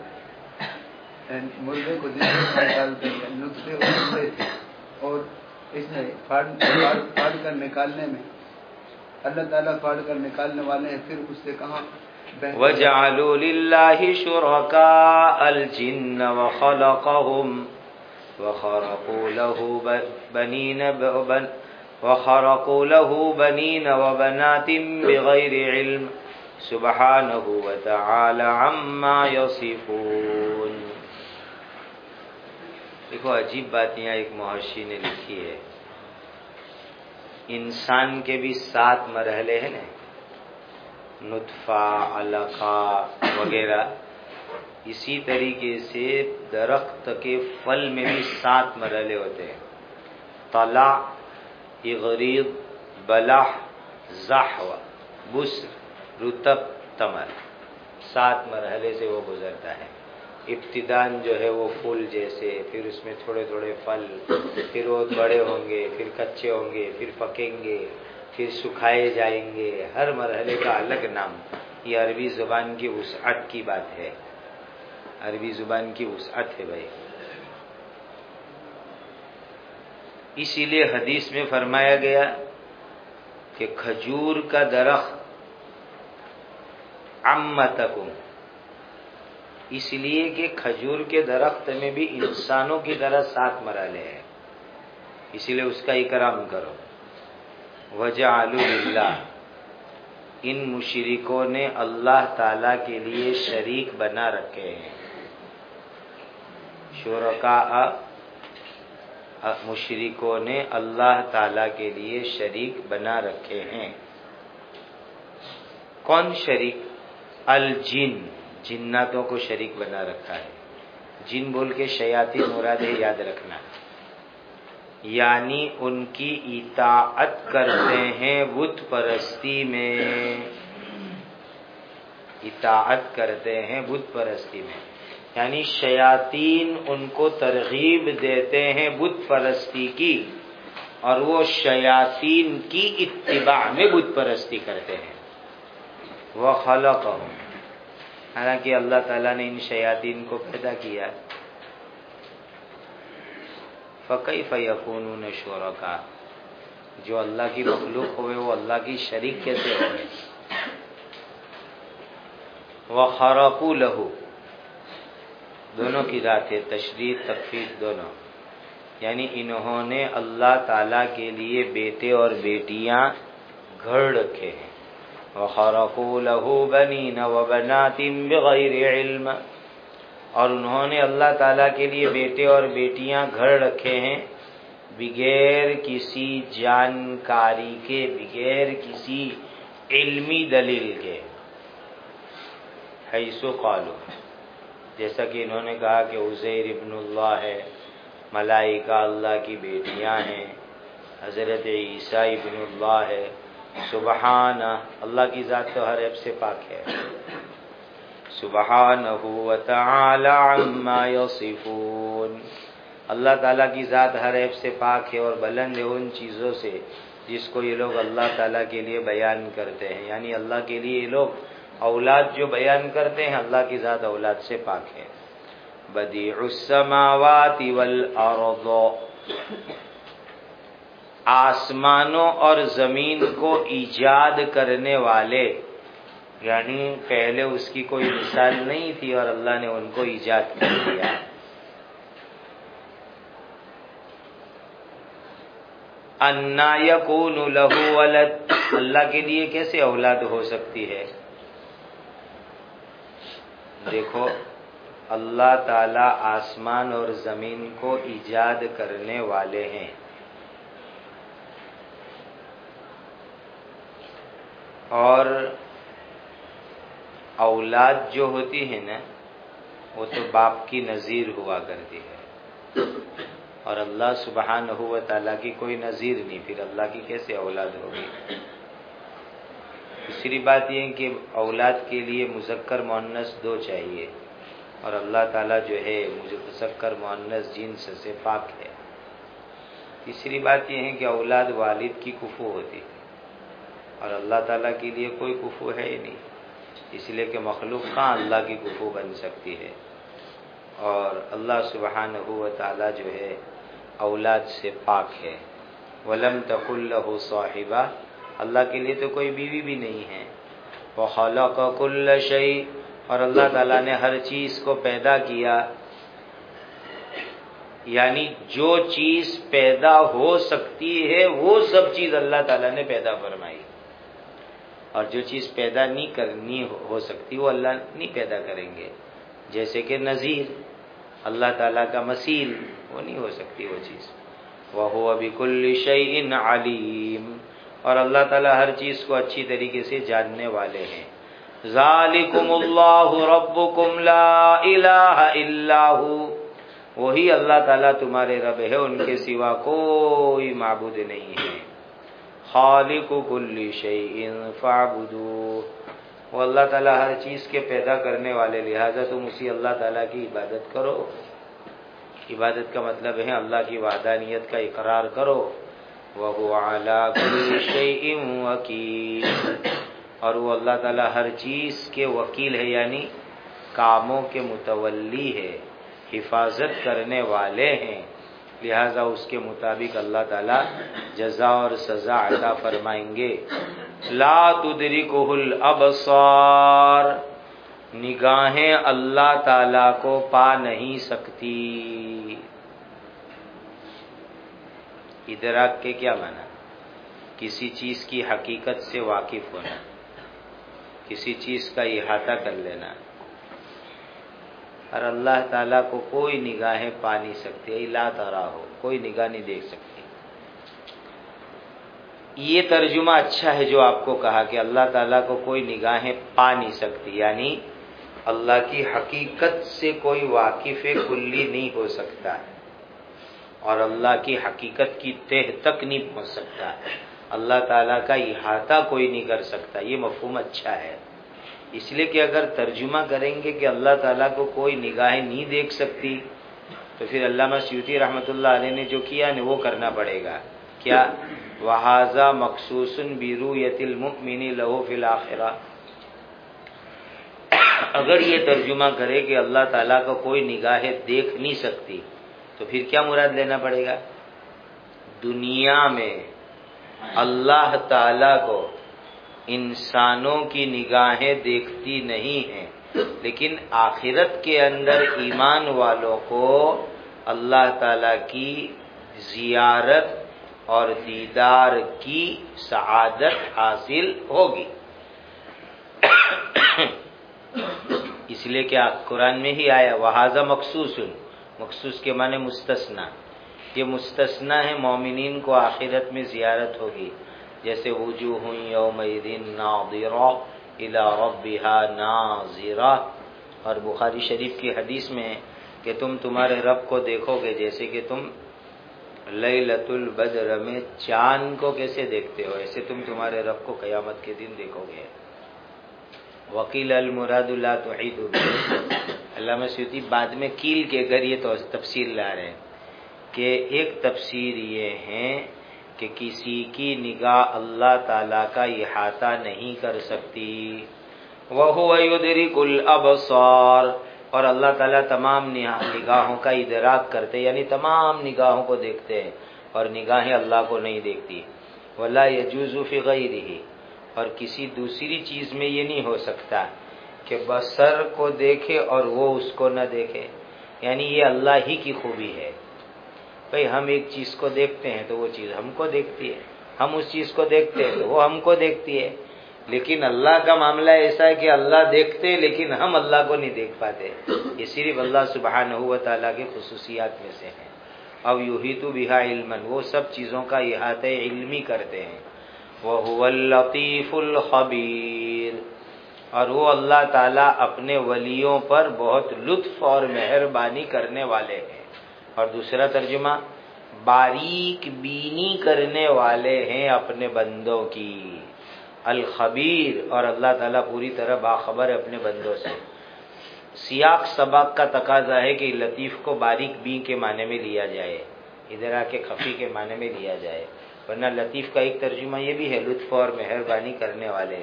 زندے سے نکالتے ہیں نطفے اور انڈے سے. اور اس میں پھاڑ کر نکالنے میں اللہ تعالیٰ پھاڑ کر نکالنے والے ہیں. پھر اس سے کہاں وَجَعَلُوا لِلَّهِ شُرَكَاءَ الْجِنَّ وَخَلَقَهُمْ وَخَرَقُوا لَهُ بَنِينَ وَبَنَاتٍ بِغَيْرِ عِلْمٍ سُبْحَانَهُ وَتَعَالَى عَمَّا يَصِفُونَ. دیکھو عجیب بات یہاں ایک محشی نے لکھی ہے. انسان کے بھی 7 مرحلے ہیں نا، نطفہ علقہ وغیرہ، اسی طریقے سے درخت کے پھل میں بھی 7 مرحلے ہوتے ہیں. طلع، اغریض، بلح، زحو، بسر، رطب، تمر، 7 مرحلے سے وہ گزرتا ہے. ابتداً جو ہے وہ پھول جیسے، پھر اس میں تھوڑے تھوڑے پھل، پھر وہ بڑے ہوں گے، پھر کچے ہوں گے، پھر پکیں گے، پھر سکھائے جائیں گے. ہر مرحلے کا الگ نام. یہ عربی زبان کی وسعت کی بات ہے، عربی زبان کی وسعت ہے بھائی. اسی لیے حدیث میں فرمایا گیا کہ کھجور کا درخت عمتکم، اس لیے کہ کھجور کے درخت میں بھی انسانوں کی طرح 7 مرحلے ہیں، اسی لیے اس کا اکرام کرو. وَجَعَلُوا لِلَّهِ، ان مشرکوں نے اللہ تعالیٰ کے لیے شریک بنا رکھے ہیں. شرکاء، مشرکوں نے اللہ تعالیٰ کے لیے شریک بنا رکھے ہیں. کون شریک؟ الجن، جناتوں کو شریک بنا رکھا ہے. جن بول کے شیاطین مراد ہے، یاد رکھنا. یعنی ان کی اطاعت کرتے ہیں بت پرستی میں، اطاعت کرتے ہیں بت پرستی میں. یعنی شیاطین ان کو ترغیب دیتے ہیں بت پرستی کی، اور وہ شیاطین کی اتباع میں بت پرستی کرتے ہیں. وَخَلَقَهُمْ، حالانکہ اللہ تعالیٰ نے ان شیاطین کو پیدا کیا. فَكَيْفَ يَكُونُونَ شُرَكَاءَ، جو اللہ کی مخلوق ہوئے وہ اللہ کی شریک کیسے ہوئے؟ وَخَرَقُوا لَهُ، دونوں کی ذات ہے، تشریح تخفیف دونوں. یعنی انہوں نے اللہ تعالیٰ کے لیے بیٹے اور بیٹیاں گھڑ رکھے ہیں. وَخَرَقُوا لَهُ بَنِينَ وَبَنَاتٍ بِغَيْرِ عِلْمٍ، اور انہوں نے اللہ تعالیٰ کے لیے بیٹے اور بیٹیاں گھر رکھے ہیں بغیر کسی جانکاری کے، بغیر کسی علمی دلیل کے، حیث قالوا، جیسا کہ انہوں نے کہا کہ عزیر ابن اللہ ہے، ملائکہ اللہ کی بیٹیاں ہیں، حضرت عیسیٰ ابن اللہ ہے، سبحانہ، اللہ کی ذات تو ہر عیب سے پاک ہے، سبحانہ وتعالی عما یصفون، اللہ تعالیٰ کی ذات ہر عیب سے پاک ہے اور بلند ہے ان چیزوں سے جس کو یہ لوگ اللہ تعالیٰ کے لیے بیان کرتے ہیں، یعنی اللہ کے لیے یہ لوگ اولاد جو بیان کرتے ہیں، اللہ کی ذات اولاد سے پاک ہے۔ بدیع السماوات والارض، آسمانوں اور زمین کو ایجاد کرنے والے، یعنی پہلے اس کی کوئی مثال نہیں تھی اور اللہ نے ان کو ایجاد کر دیا۔ انا یکون لہ ولد، اللہ کے لیے کیسے اولاد ہو سکتی ہے؟ دیکھو، اللہ تعالی آسمان اور زمین کو ایجاد کرنے والے ہیں، اور اولاد جو ہوتی ہے نا وہ تو باپ کی نظیر ہوا کرتی ہے، اور اللہ سبحانہ و تعالیٰ کی کوئی نظیر نہیں، پھر اللہ کی کیسے اولاد ہوگی؟ دوسری بات یہ ہے کہ اولاد کے لیے مذکر مؤنث دو چاہیے، اور اللہ تعالیٰ جو ہے مذکر مؤنث جنس سے پاک ہے۔ تیسری بات یہ ہے کہ اولاد والد کی کفو ہوتی ہے، اور اللہ تعالیٰ کے لیے کوئی کفو ہے ہی نہیں، اس لیے کہ مخلوق کہاں اللہ کی کفو بن سکتی ہے، اور اللہ سبحانہ و تعالیٰ جو ہے اولاد سے پاک ہے۔ وَلَمْ تَكُن لَّهُ صَاحِبَةٌ، اللہ کے لیے تو کوئی بیوی بھی نہیں ہے۔ وَخَلَقَ كُلَّ شَيْءٍ، اور اللہ تعالیٰ نے ہر چیز کو پیدا کیا، یعنی جو چیز پیدا ہو سکتی ہے وہ سب چیز اللہ تعالیٰ نے پیدا فرمائی، اور جو چیز پیدا نہیں کرنی ہو سکتی وہ اللہ نہیں پیدا کریں گے، جیسے کہ نظیر، اللہ تعالیٰ کا مثیل، وہ نہیں ہو سکتی وہ چیز۔ وَهُوَ بِكُلِّ شَيْءٍ عَلِيمٌ، اور اللہ تعالیٰ ہر چیز کو اچھی طریقے سے جاننے والے ہیں۔ ذَلِكُمُ اللَّهُ رَبُّكُمْ لَا إِلَٰهَ إِلَّا هُوَ، وہی اللہ تعالیٰ تمہارے رب ہے، ان کے سوا کوئی معبود نہیں ہے۔ خالق کل شیء فاعبدوہ، وہ اللہ تعالیٰ ہر چیز کے پیدا کرنے والے، لہذا تم اسی اللہ تعالیٰ کی عبادت کرو۔ عبادت کا مطلب ہے اللہ کی وحدانیت کا اقرار کرو۔ وَهُوَ عَلَىٰ كُلِّ شَيْءٍ وَكِيلٌ، اور وہ اللہ تعالیٰ ہر چیز کے وکیل ہے، یعنی کاموں کے متولی ہے، حفاظت کرنے والے ہیں، لہذا اس کے مطابق اللہ تعالیٰ جزا اور سزا عطا فرمائیں گے۔ لا تدرکہ الابصار، نگاہیں اللہ تعالیٰ کو پا نہیں سکتی۔ ادراک کے کیا معنی؟ کسی چیز کی حقیقت سے واقف ہونا، کسی چیز کا احاطہ کر لینا، اور اللہ تعالیٰ کو کوئی نگاہیں پا نہیں سکتی، لا ترا ہو، کوئی نگاہ نہیں دیکھ سکتی۔ یہ ترجمہ اچھا ہے جو آپ کو کہا کہ اللہ تعالیٰ کو کوئی نگاہیں پا نہیں سکتی، یعنی اللہ کی حقیقت سے کوئی واقف کلی نہیں ہو سکتا ہے، اور اللہ کی حقیقت کی تہ تک نہیں پہنچ سکتا ہے، اللہ تعالیٰ کا احاطہ کوئی نہیں کر سکتا۔ یہ مفہوم اچھا ہے، اس لیے کہ اگر ترجمہ کریں گے کہ اللہ تعالیٰ کو کوئی نگاہیں نہیں دیکھ سکتی، تو پھر علامہ سیوطی رحمۃ اللہ علیہ نے جو کیا نا وہ کرنا پڑے گا۔ کیا؟ وَهَذَا مَخْصُوصٌ بِرُؤْيَةِ الْمُؤْمِنِ لَهُ فِي الْآخِرَةِ، اگر یہ ترجمہ کرے کہ اللہ تعالیٰ کو کوئی نگاہیں دیکھ نہیں سکتی، تو پھر کیا مراد لینا پڑے گا؟ دنیا میں اللہ تعالیٰ کو انسانوں کی نگاہیں دیکھتی نہیں ہیں، لیکن آخرت کے اندر ایمان والوں کو اللہ تعالیٰ کی زیارت اور دیدار کی سعادت حاصل ہوگی۔ اس اس لیے کہ قرآن میں ہی آیا وہذا مخصوص، مخصوص کے معنی مستثنا، یہ مستثنا ہے، مومنین کو آخرت میں زیارت ہوگی، جیسے وجوہ یومئذ ناظرہ الی ربہا ناظرہ، اور بخاری شریف کی حدیث میں ہے کہ تم تمہارے رب کو دیکھو گے جیسے کہ تم لیلۃ البدر میں چاند کو کیسے دیکھتے ہو، ایسے تم تمہارے رب کو قیامت کے دن دیکھو گے۔ وکیل المراد لا تحیط به، علامہ سیوطی بعد میں کیل کے اگر یہ تو تفسیر لا رہے ہیں کہ ایک تفسیر یہ ہے کہ کسی کی نگاہ اللہ تعالیٰ کا احاطہ نہیں کر سکتی، وَهُوَ يُدْرِكُ الْأَبْصَارَ، اور اللہ تعالیٰ تمام نگاہوں کا ادراک کرتے، یعنی تمام نگاہوں کو دیکھتے ہیں، اور نگاہیں اللہ کو نہیں دیکھتی۔ وَلَا يَجُوزُ فِي غَيْرِهِ، اور کسی دوسری چیز میں یہ نہیں ہو سکتا کہ بصر کو دیکھے اور وہ اس کو نہ دیکھے، یعنی یہ اللہ ہی کی خوبی ہے۔ بھئی ہم ایک چیز کو دیکھتے ہیں تو وہ چیز ہم کو دیکھتی ہے، ہم اس چیز کو دیکھتے ہیں تو وہ ہم کو دیکھتی ہے، لیکن اللہ کا معاملہ ایسا ہے کہ اللہ دیکھتے لیکن ہم اللہ کو نہیں دیکھ پاتے، یہ صرف اللہ سبحانہ و تعالیٰ کی خصوصیات میں سے ہے۔ او یحیط بہا علما، وہ سب چیزوں کا احاطہ علمی کرتے ہیں۔ وَهُوَ اللَّطِیفُ الْخَبِیرُ، اور وہ اللہ تعالیٰ اپنے ولیوں پر بہت لطف اور مہربانی کرنے والے ہیں۔ اور دوسرا ترجمہ باریک بینی کرنے والے ہیں اپنے بندوں کی، الخبیر، اور اللہ تعالیٰ پوری طرح باخبر ہے اپنے بندوں سے۔ سیاق سباق کا تقاضا ہے کہ لطیف کو باریک بین کے معنی میں لیا جائے، ادھر آ کے خفی کے معنی میں لیا جائے، ورنہ لطیف کا ایک ترجمہ یہ بھی ہے لطف اور مہربانی کرنے والے۔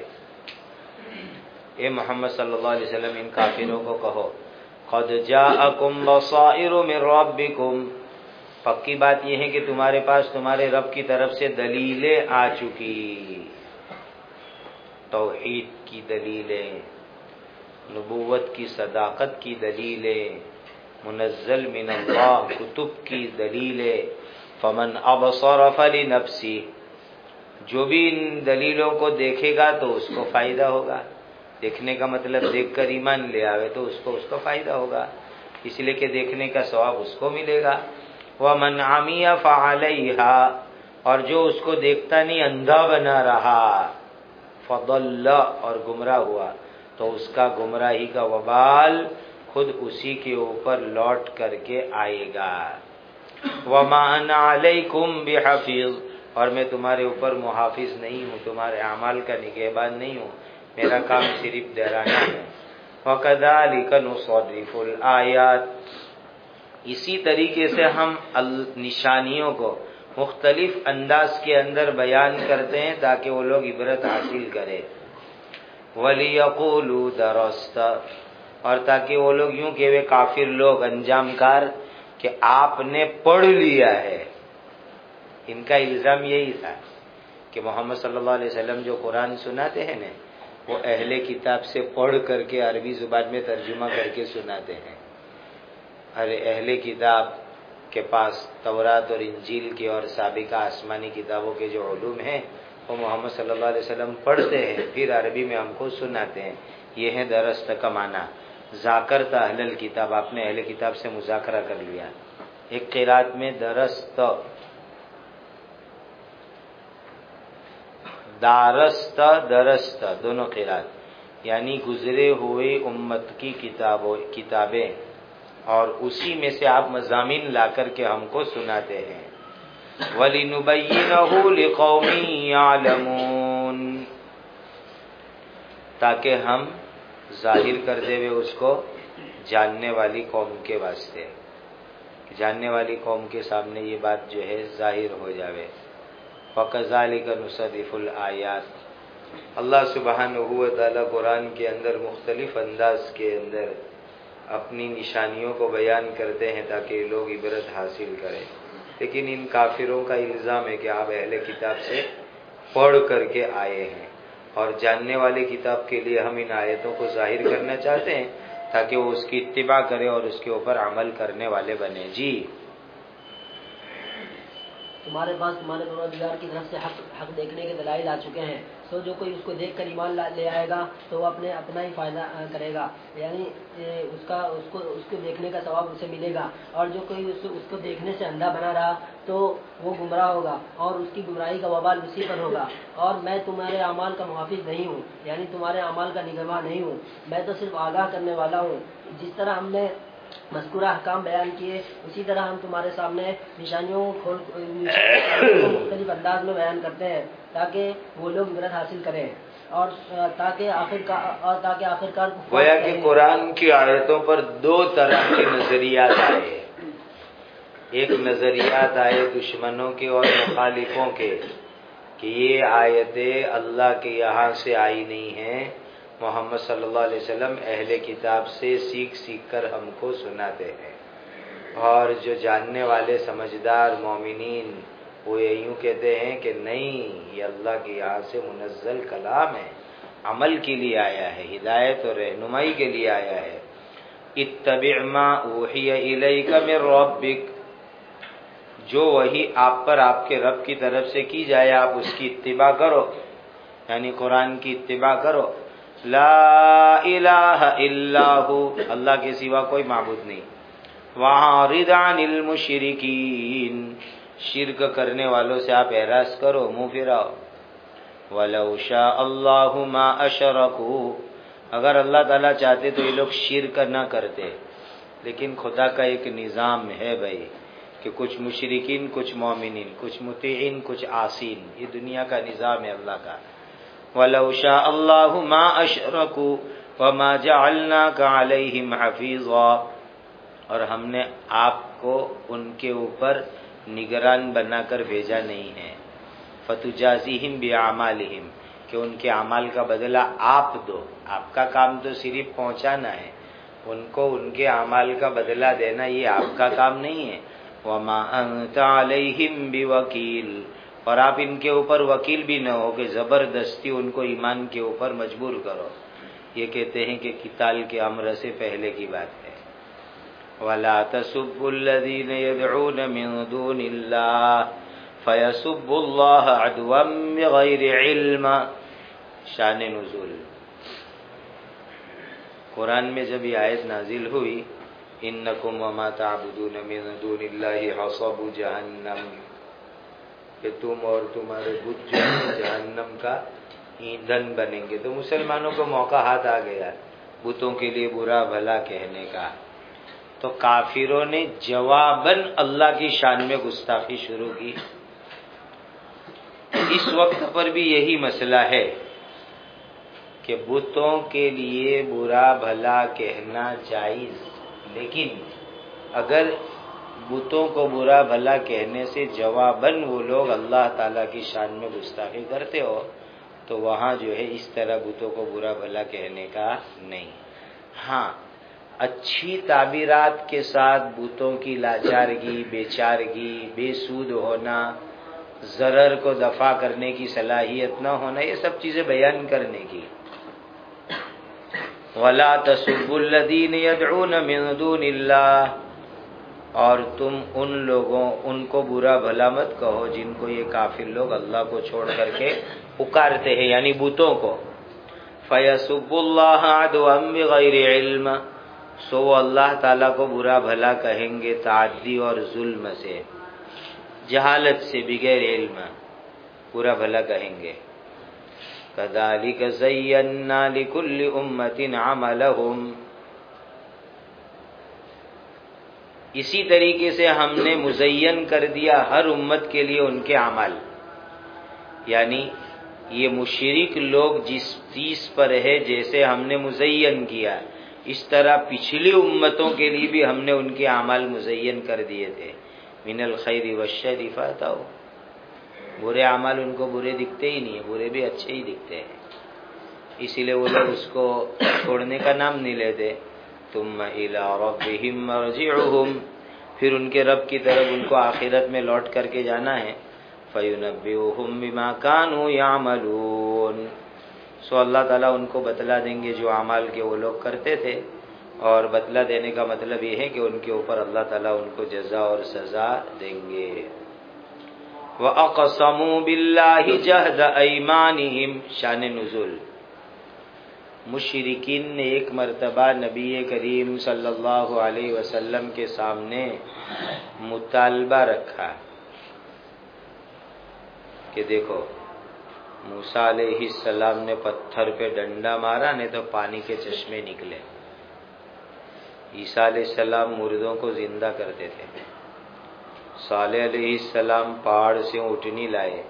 اے محمد صلی اللہ علیہ وسلم ان کافروں کو کہو قد جاءکم بصائر من ربکم، پکی بات یہ ہے کہ تمہارے پاس تمہارے رب کی طرف سے دلیلیں آ چکی، توحید کی دلیلیں، نبوت کی صداقت کی دلیلیں، منزل من اللہ کتب کی دلیلیں، فمن ابصر فلنفسہ، جو بھی ان دلیلوں کو دیکھے گا تو اس کو فائدہ ہوگا۔ دیکھنے کا مطلب دیکھ کر ایمان لے آوے تو اس کو فائدہ ہوگا، اس لیے کہ دیکھنے کا ثواب اس کو ملے گا۔ وَمَنْ عَمِيَ فَعَلَيْهَا، اور جو اس کو دیکھتا نہیں اندھا بنا رہا، فضل، اور گمراہ ہوا تو اس کا گمراہی کا وبال خود اسی کے اوپر لوٹ کر کے آئے گا۔ وَمَا أَنَا عَلَيْكُمْ بِحَفِيظ، اور میں تمہارے اوپر محافظ نہیں ہوں، تمہارے اعمال کا نگہبان نہیں ہوں، میرا کام صرف ڈرانا ہے۔ وَكَذَلِكَ نُصَرِّفُ الْآيَاتِ، اسی طریقے سے ہم نشانیوں کو مختلف انداز کے اندر بیان کرتے ہیں تاکہ وہ لوگ عبرت حاصل کریں۔ وَلِيَقُولُوا دَرَسْتَ، اور تاکہ وہ لوگ یوں کہ وہ کافر لوگ انجام کار کہ آپ نے پڑھ لیا ہے۔ ان کا الزام یہی تھا کہ محمد صلی اللہ علیہ وسلم جو قرآن سناتے ہیں نا، وہ اہل کتاب سے پڑھ کر کے عربی زبان میں ترجمہ کر کے سناتے ہیں۔ ارے اہل کتاب کے پاس تورات اور انجیل کے اور سابقہ آسمانی کتابوں کے جو علوم ہیں وہ محمد صلی اللہ علیہ وسلم پڑھتے ہیں، پھر عربی میں ہم کو سناتے ہیں۔ یہ ہے درست کا معنی۔ ذاکرت اہل الکتاب، آپ نے اہل کتاب سے مذاکرہ کر لیا۔ ایک قرات میں درست، دارست، درست، دونوں قرات، یعنی گزرے ہوئے امت کی کتابیں، اور اسی میں سے آپ مضامین لا کر کے ہم کو سناتے ہیں۔ وَلِنُبَيِّنَهُ لِقَوْمٍ يَعْلَمُونَ، تاکہ ہم ظاہر کر دے ہوئے اس کو جاننے والی قوم کے واسطے، جاننے والی قوم کے سامنے یہ بات جو ہے ظاہر ہو جاوے۔ وَكَذَلِكَ نُصَرِّفُ الْآيَاتِ، اللہ سبحانہ و تعالیٰ قرآن کے اندر مختلف انداز کے اندر اپنی نشانیوں کو بیان کرتے ہیں تاکہ لوگ عبرت حاصل کریں، لیکن ان کافروں کا الزام ہے کہ آپ اہل کتاب سے پڑھ کر کے آئے ہیں، اور جاننے والے کتاب کے لیے ہم ان آیتوں کو ظاہر کرنا چاہتے ہیں تاکہ وہ اس کی اتباع کرے اور اس کے اوپر عمل کرنے والے بنے۔ جی تو تمہارے پاس تمہارے پروردگار کی طرف سے حق دیکھنے کے دلائل آ چکے ہیں، تو جو کوئی اس کو دیکھ کر ایمان لے آئے گا تو وہ اپنا ہی فائدہ کرے گا، یعنی اس کو دیکھنے کا ثواب اسے ملے گا، اور جو کوئی اس کو دیکھنے سے اندھا بنا رہا تو وہ گمراہ ہوگا اور اس کی گمراہی کا وبال اسی پر ہوگا۔ اور میں تمہارے اعمال کا محافظ نہیں ہوں، یعنی تمہارے اعمال کا نگراں نہیں ہوں، میں تو صرف آگاہ کرنے والا ہوں۔ جس طرح ہم نے مذکورہ احکام بیان کیے اسی طرح ہم تمہارے سامنے نشانیوں کو مختلف انداز میں بیان کرتے ہیں تاکہ وہ لوگ عبرت حاصل کریں اور تاکہ آخرکار گویا کہ قرآن کی آیتوں پر دو طرح کے نظریات آئے۔ ایک نظریات آئے دشمنوں کے اور مخالفوں کے کہ یہ آیتیں اللہ کے یہاں سے آئی نہیں ہیں، محمد صلی اللہ علیہ وسلم اہل کتاب سے سیکھ کر ہم کو سناتے ہیں، اور جو جاننے والے سمجھدار مومنین وہ یوں کہتے ہیں کہ نہیں، یہ اللہ کے یہاں سے منزل کلام ہے، عمل کے لیے آیا ہے، ہدایت اور رہنمائی کے لیے آیا ہے۔ اتبع ما اوحی الیک من ربک، جو وہی آپ پر آپ کے رب کی طرف سے کی جائے آپ اس کی اتباع کرو، یعنی قرآن کی اتباع کرو۔ لا الہ الا ہو، اللہ کے سوا کوئی معبود نہیں۔ وَأَعْرِضْ عَنِ الْمُشْرِكِينَ، شرک کرنے والوں سے آپ اعراض کرو، منہ پھراؤ۔ وَلَوْ شَاءَ اللَّهُ مَا أَشْرَكُوا، اگر اللہ تعالیٰ چاہتے تو یہ لوگ شرک نہ کرتے، لیکن خدا کا ایک نظام ہے بھائی کہ کچھ مشرکین کچھ مومنین، کچھ مطیعین کچھ عاصین، یہ دنیا کا نظام ہے اللہ کا۔ وَلَوْ شَاءَ اللَّهُ مَا أَشْرَكُوا وَمَا جَعَلْنَاكَ عَلَيْهِمْ حَفِيظًا، اور ہم نے آپ کو ان کے اوپر نگران بنا کر بھیجا نہیں ہے۔ فَتُجَازِهِمْ بِأَعْمَالِهِمْ، کہ ان کے اعمال کا بدلہ آپ دو، آپ کا کام تو صرف پہنچانا ہے، ان کو ان کے اعمال کا بدلہ دینا یہ آپ کا کام نہیں ہے۔ وَمَا أَنْتَ عَلَيْهِمْ بِوَكِيلٍ، اور آپ ان کے اوپر وکیل بھی نہ ہو کہ زبردستی ان کو ایمان کے اوپر مجبور کرو۔ یہ کہتے ہیں کہ قتال کے امر سے پہلے کی بات ہے۔ وَلَا تَسُبُّوا الَّذِينَ يَدْعُونَ مِن دُونِ اللَّهِ فَيَسُبُّوا اللَّهَ عَدْوًا بِغَيْرِ عِلْمٍ۔ شان نزول، قرآن میں جب یہ آیت نازل ہوئی، اِنَّكُمْ وَمَا تَعْبُدُونَ مِن دُونِ اللَّهِ حَصَبُ جَهَنَّمَ، کہ تم اور تمہارے بت جو ہیں جہنم کا ایندھن بنیں گے۔ تو مسلمانوں کو موقع ہاتھ آ گیا بتوں کے لیے برا بھلا کہنے کا، تو کافروں نے جواباً اللہ کی شان میں گستاخی شروع کی۔ اس وقت پر بھی یہی مسئلہ ہے کہ بتوں کے لیے برا بھلا کہنا جائز، لیکن اگر بتوں کو برا بھلا کہنے سے جواباً وہ لوگ اللہ تعالیٰ کی شان میں گستاخی کرتے ہو تو وہاں جو ہے اس طرح بتوں کو برا بھلا کہنے کا نہیں۔ ہاں، اچھی تعبیرات کے ساتھ بتوں کی لاچارگی، بے چارگی، بے سود ہونا، ضرر کو دفع کرنے کی صلاحیت نہ ہونا، یہ سب چیزیں بیان کرنے کی۔ وَلَا تَسُبُّوا الَّذِينَ يَدْعُونَ مِن دُونِ اللَّهِ، اور تم ان کو برا بھلا مت کہو جن کو یہ کافر لوگ اللہ کو چھوڑ کر کے پکارتے ہیں، یعنی بتوں کو۔ فَيَسُبُّوا اللَّهَ عَدْوًا بِغَيْرِ عِلْمٍ، سو وہ اللہ تعالیٰ کو برا بھلا کہیں گے تعدی اور ظلم سے، جہالت سے، بغیر علم برا بھلا کہیں گے۔ كَذَلِكَ زَيَّنَّا لِكُلِّ أُمَّةٍ عَمَلَهُمْ، اسی طریقے سے ہم نے مزین کر دیا ہر امت کے لیے ان کے اعمال، یعنی یہ مشرک لوگ جس چیز پر ہے جیسے ہم نے مزین کیا، اس طرح پچھلی امتوں کے لیے بھی ہم نے ان کے اعمال مزین کر دیے تھے۔ من الخیر والشر فاتوا، برے اعمال ان کو برے دکھتے ہی نہیں ہیں، برے بھی اچھے ہی دکھتے ہیں، اسی لیے وہ لوگ اس کو چھوڑنے کا نام نہیں لیتے۔ ثم الی ربہم مرجعہم، پھر ان کے رب کی طرف ان کو آخرت میں لوٹ کر کے جانا ہے۔ فینبئہم بما کانوا یعملون، سو اللہ تعالیٰ ان کو بتلا دیں گے جو اعمال کے وہ لوگ کرتے تھے، اور بتلا دینے کا مطلب یہ ہے کہ ان کے اوپر اللہ تعالیٰ ان کو جزا اور سزا دیں گے۔ وَأَقْسَمُوا بِاللَّهِ جَهْدَ أَيْمَانِهِمْ. شان نزول، مشرکین نے ایک مرتبہ نبی کریم صلی اللہ علیہ وسلم کے سامنے مطالبہ رکھا کہ دیکھو موسیٰ علیہ السلام نے پتھر پہ ڈنڈا مارا نہیں تو پانی کے چشمے نکلے، عیسیٰ علیہ السلام مردوں کو زندہ کرتے تھے، صالح علیہ السلام پہاڑ سے اونٹنی لائے،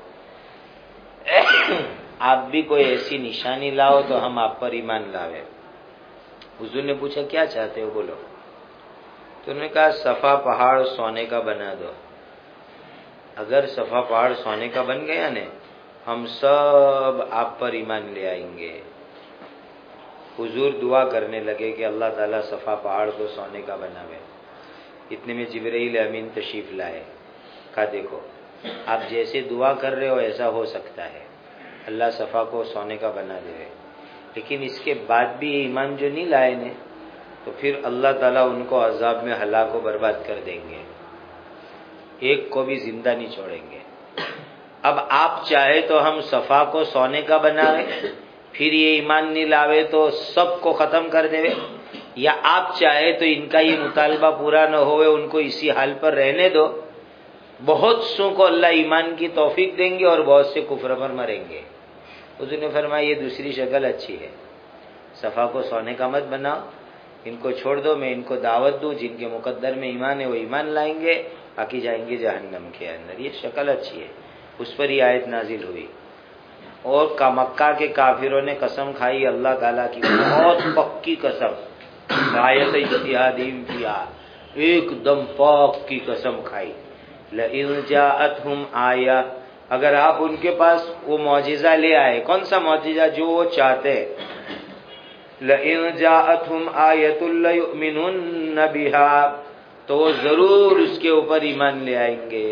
آپ بھی کوئی ایسی نشانی لاؤ تو ہم آپ پر ایمان لاوے۔ حضور نے پوچھا کیا چاہتے ہو بولو، تو انہوں نے کہا صفا پہاڑ سونے کا بنا دو، اگر صفا پہاڑ سونے کا بن گیا نا ہم سب آپ پر ایمان لے آئیں گے۔ حضور دعا کرنے لگے کہ اللہ تعالیٰ صفا پہاڑ کو سونے کا بناوے۔ اتنے میں جبرائیل امین تشریف لائے، کہا دیکھو آپ جیسے دعا کر رہے ہو ایسا ہو سکتا ہے، اللہ صفا کو سونے کا بنا دے، لیکن اس کے بعد بھی یہ ایمان جو نہیں لائے نے تو پھر اللہ تعالیٰ ان کو عذاب میں ہلاک و برباد کر دیں گے، ایک کو بھی زندہ نہیں چھوڑیں گے۔ اب آپ چاہے تو ہم صفا کو سونے کا بناوے، پھر یہ ایمان نہیں لاوے تو سب کو ختم کر دے، یا آپ چاہے تو ان کا یہ مطالبہ پورا نہ ہوئے ان کو اسی حال پر رہنے دو، بہت سو کو اللہ ایمان کی توفیق دیں گے اور بہت سے کفر پر مریں گے۔ حضور نے فرمایا یہ دوسری شکل اچھی ہے، صفا کو سونے کا مت بناؤ، ان کو چھوڑ دو، میں ان کو دعوت دوں، جن کے مقدر میں ایمان ہے وہ ایمان لائیں گے، باقی جائیں گے جہنم کے اندر، یہ شکل اچھی ہے۔ اس پر یہ آیت نازل ہوئی، اور مکہ کے کافروں نے قسم کھائی اللہ تعالیٰ کی بہت پکی قسم، آیت اجتہادیم کیا، ایک دم پاک کی قسم کھائی، لئن جاءتہم آیہ، اگر آپ ان کے پاس وہ معجزہ لے آئے، کون سا معجزہ جو وہ چاہتے، لئن جاءتہم آیۃ لیؤمنن بہا، تو وہ ضرور اس کے اوپر ایمان لے آئیں گے۔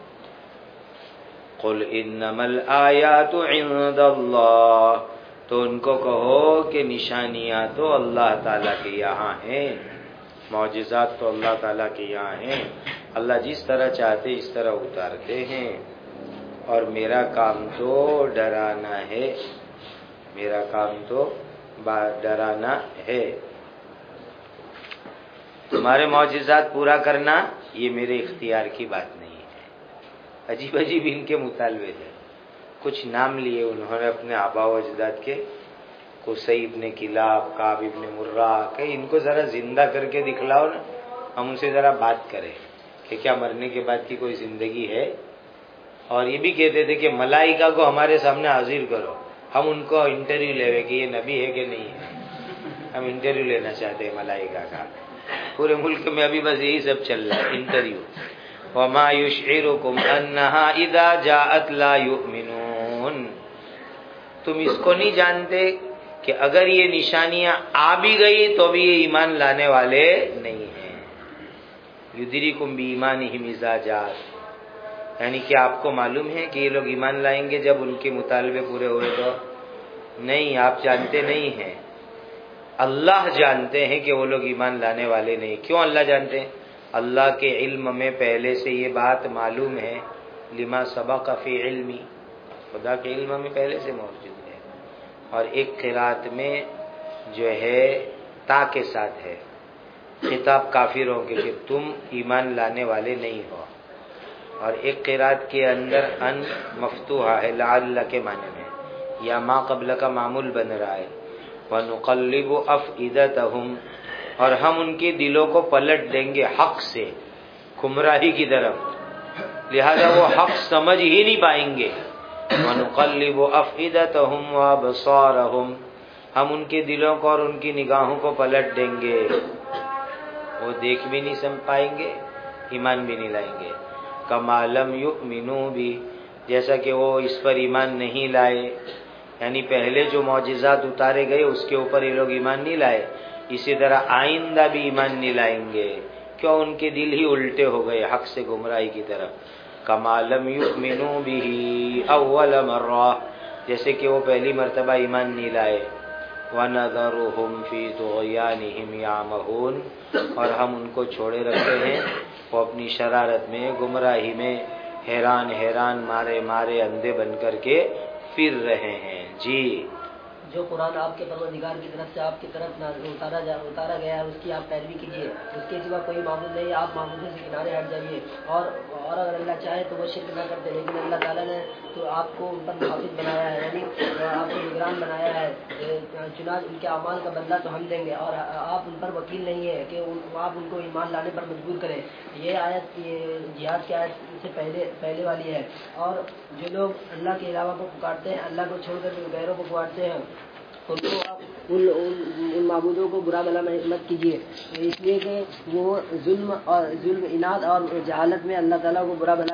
قل انما الآیات عند اللہ، تو ان کو کہو کہ نشانیاں تو اللہ تعالیٰ کے یہاں ہیں، معجزات تو اللہ تعالیٰ کے یہاں ہیں، اللہ جس طرح چاہتے اس طرح اتارتے ہیں، اور میرا کام تو ڈرانا ہے، میرا کام تو ڈرانا ہے، تمہارے معجزات پورا کرنا یہ میرے اختیار کی بات نہیں ہے۔ عجیب عجیب ان کے مطالبے تھے، کچھ نام لیے انہوں نے اپنے آبا و اجداد کے، قصی ابن کلاب، کعب ابن مرہ، کہ ان کو ذرا زندہ کر کے دکھلاؤ نا، ہم ان سے ذرا بات کریں کہ کیا مرنے کے بعد کی کوئی زندگی ہے، اور یہ بھی کہتے تھے کہ ملائکہ کو ہمارے سامنے حاضر کرو، ہم ان کو انٹرویو لے کہ یہ نبی ہے کہ نہیں ہے، ہم انٹرویو لینا چاہتے ہیں ملائکہ کا۔ پورے ملک میں ابھی بس یہی سب چل رہا ہے، انٹرویو۔ وَمَا يُشْعِرُكُمْ أَنَّهَا إِذَا جَاءَتْ لَا يُؤْمِنُونَ، تم اس کو نہیں جانتے کہ اگر یہ نشانیاں آ بھی گئی تو بھی یہ ایمان لانے والے نہیں ہیں۔ يُدْرِكُمْ بِإِيمَانِهِمْ إِذَا جَاءَتْ، یعنی کہ آپ کو معلوم ہے کہ یہ لوگ ایمان لائیں گے جب ان کے مطالبے پورے ہوئے تو نہیں، آپ جانتے نہیں ہیں، اللہ جانتے ہیں کہ وہ لوگ ایمان لانے والے نہیں۔ کیوں اللہ جانتے ہیں؟ اللہ کے علم میں پہلے سے یہ بات معلوم ہے، لما سبق فی علمی، خدا کے علم میں پہلے سے موجود ہے۔ اور ایک قرات میں جو ہے تا کے ساتھ ہے، خطاب کافروں کے کہ تم ایمان لانے والے نہیں ہو، اور ایک قرات کے اندر ان مفتوحہ ہے لعل کے معنی میں، یا ما قبل کا معمول بن رہا ہے، وَنُقَلِّبُ أَفْئِدَتَهُمْ، اور ہم ان کے دلوں کو پلٹ دیں گے حق سے گمراہی کی طرف، لہذا وہ حق سمجھ ہی نہیں پائیں گے۔ وَنُقَلِّبُ أَفْئِدَتَهُمْ وَأَبْصَارَهُمْ، ہم ان کے دلوں کو اور ان کی نگاہوں کو پلٹ دیں گے، وہ دیکھ بھی نہیں سمجھ پائیں گے، ایمان بھی نہیں لائیں گے۔ كَمَا لَمْ يُؤْمِنُوا بِهِ، جیسا کہ وہ اس پر ایمان نہیں لائے، یعنی پہلے جو معجزات اتارے گئے اس کے اوپر یہ لوگ ایمان نہیں لائے، اسی طرح آئندہ بھی ایمان نہیں لائیں گے، کیوں؟ ان کے دل ہی الٹے ہو گئے حق سے گمراہی کی طرف۔ كَمَا لَمْ يُؤْمِنُوا بِهِ أَوَّلَ مَرَّةٍ، جیسے کہ وہ پہلی مرتبہ ایمان نہیں لائے۔ وَنَذَرُهُمْ فِي طُغْيَانِهِمْ يَعْمَهُونَ، اور ہم ان کو چھوڑے رکھتے ہیں وہ اپنی شرارت میں، گمراہی میں حیران حیران مارے مارے اندھے بن کر کے پھر رہے ہیں. جی جو قرآن آپ کے پروردگار کی طرف سے آپ کی طرف اتارا گیا ہے اس کی آپ پیروی کیجیے. اس کے سوا کوئی معبود نہیں. آپ معبودوں سے کنارے ہٹ جائیے. اور اگر اللہ چاہے تو وہ شرک نہ کرتے، لیکن اللہ تعالیٰ نے تو آپ کو ان پر محافظ بنایا ہے، یعنی آپ کو نگران بنایا ہے. چنانچہ ان کے اعمال کا بدلہ تو ہم دیں گے، اور آپ ان پر وکیل نہیں ہے کہ آپ ان کو ایمان لانے پر مجبور کریں. یہ آیت جہاد کی آیت سے پہلے والی ہے. اور جو لوگ اللہ کے علاوہ کو پکارتے ہیں، اللہ کو چھوڑ کر غیروں کو پکارتے ہیں، ان کو آپ ان معبودوں کو برا بھلا مت کیجیے، اس لیے کہ وہ ظلم اناد اور جہالت میں اللہ تعالیٰ کو برا بھلا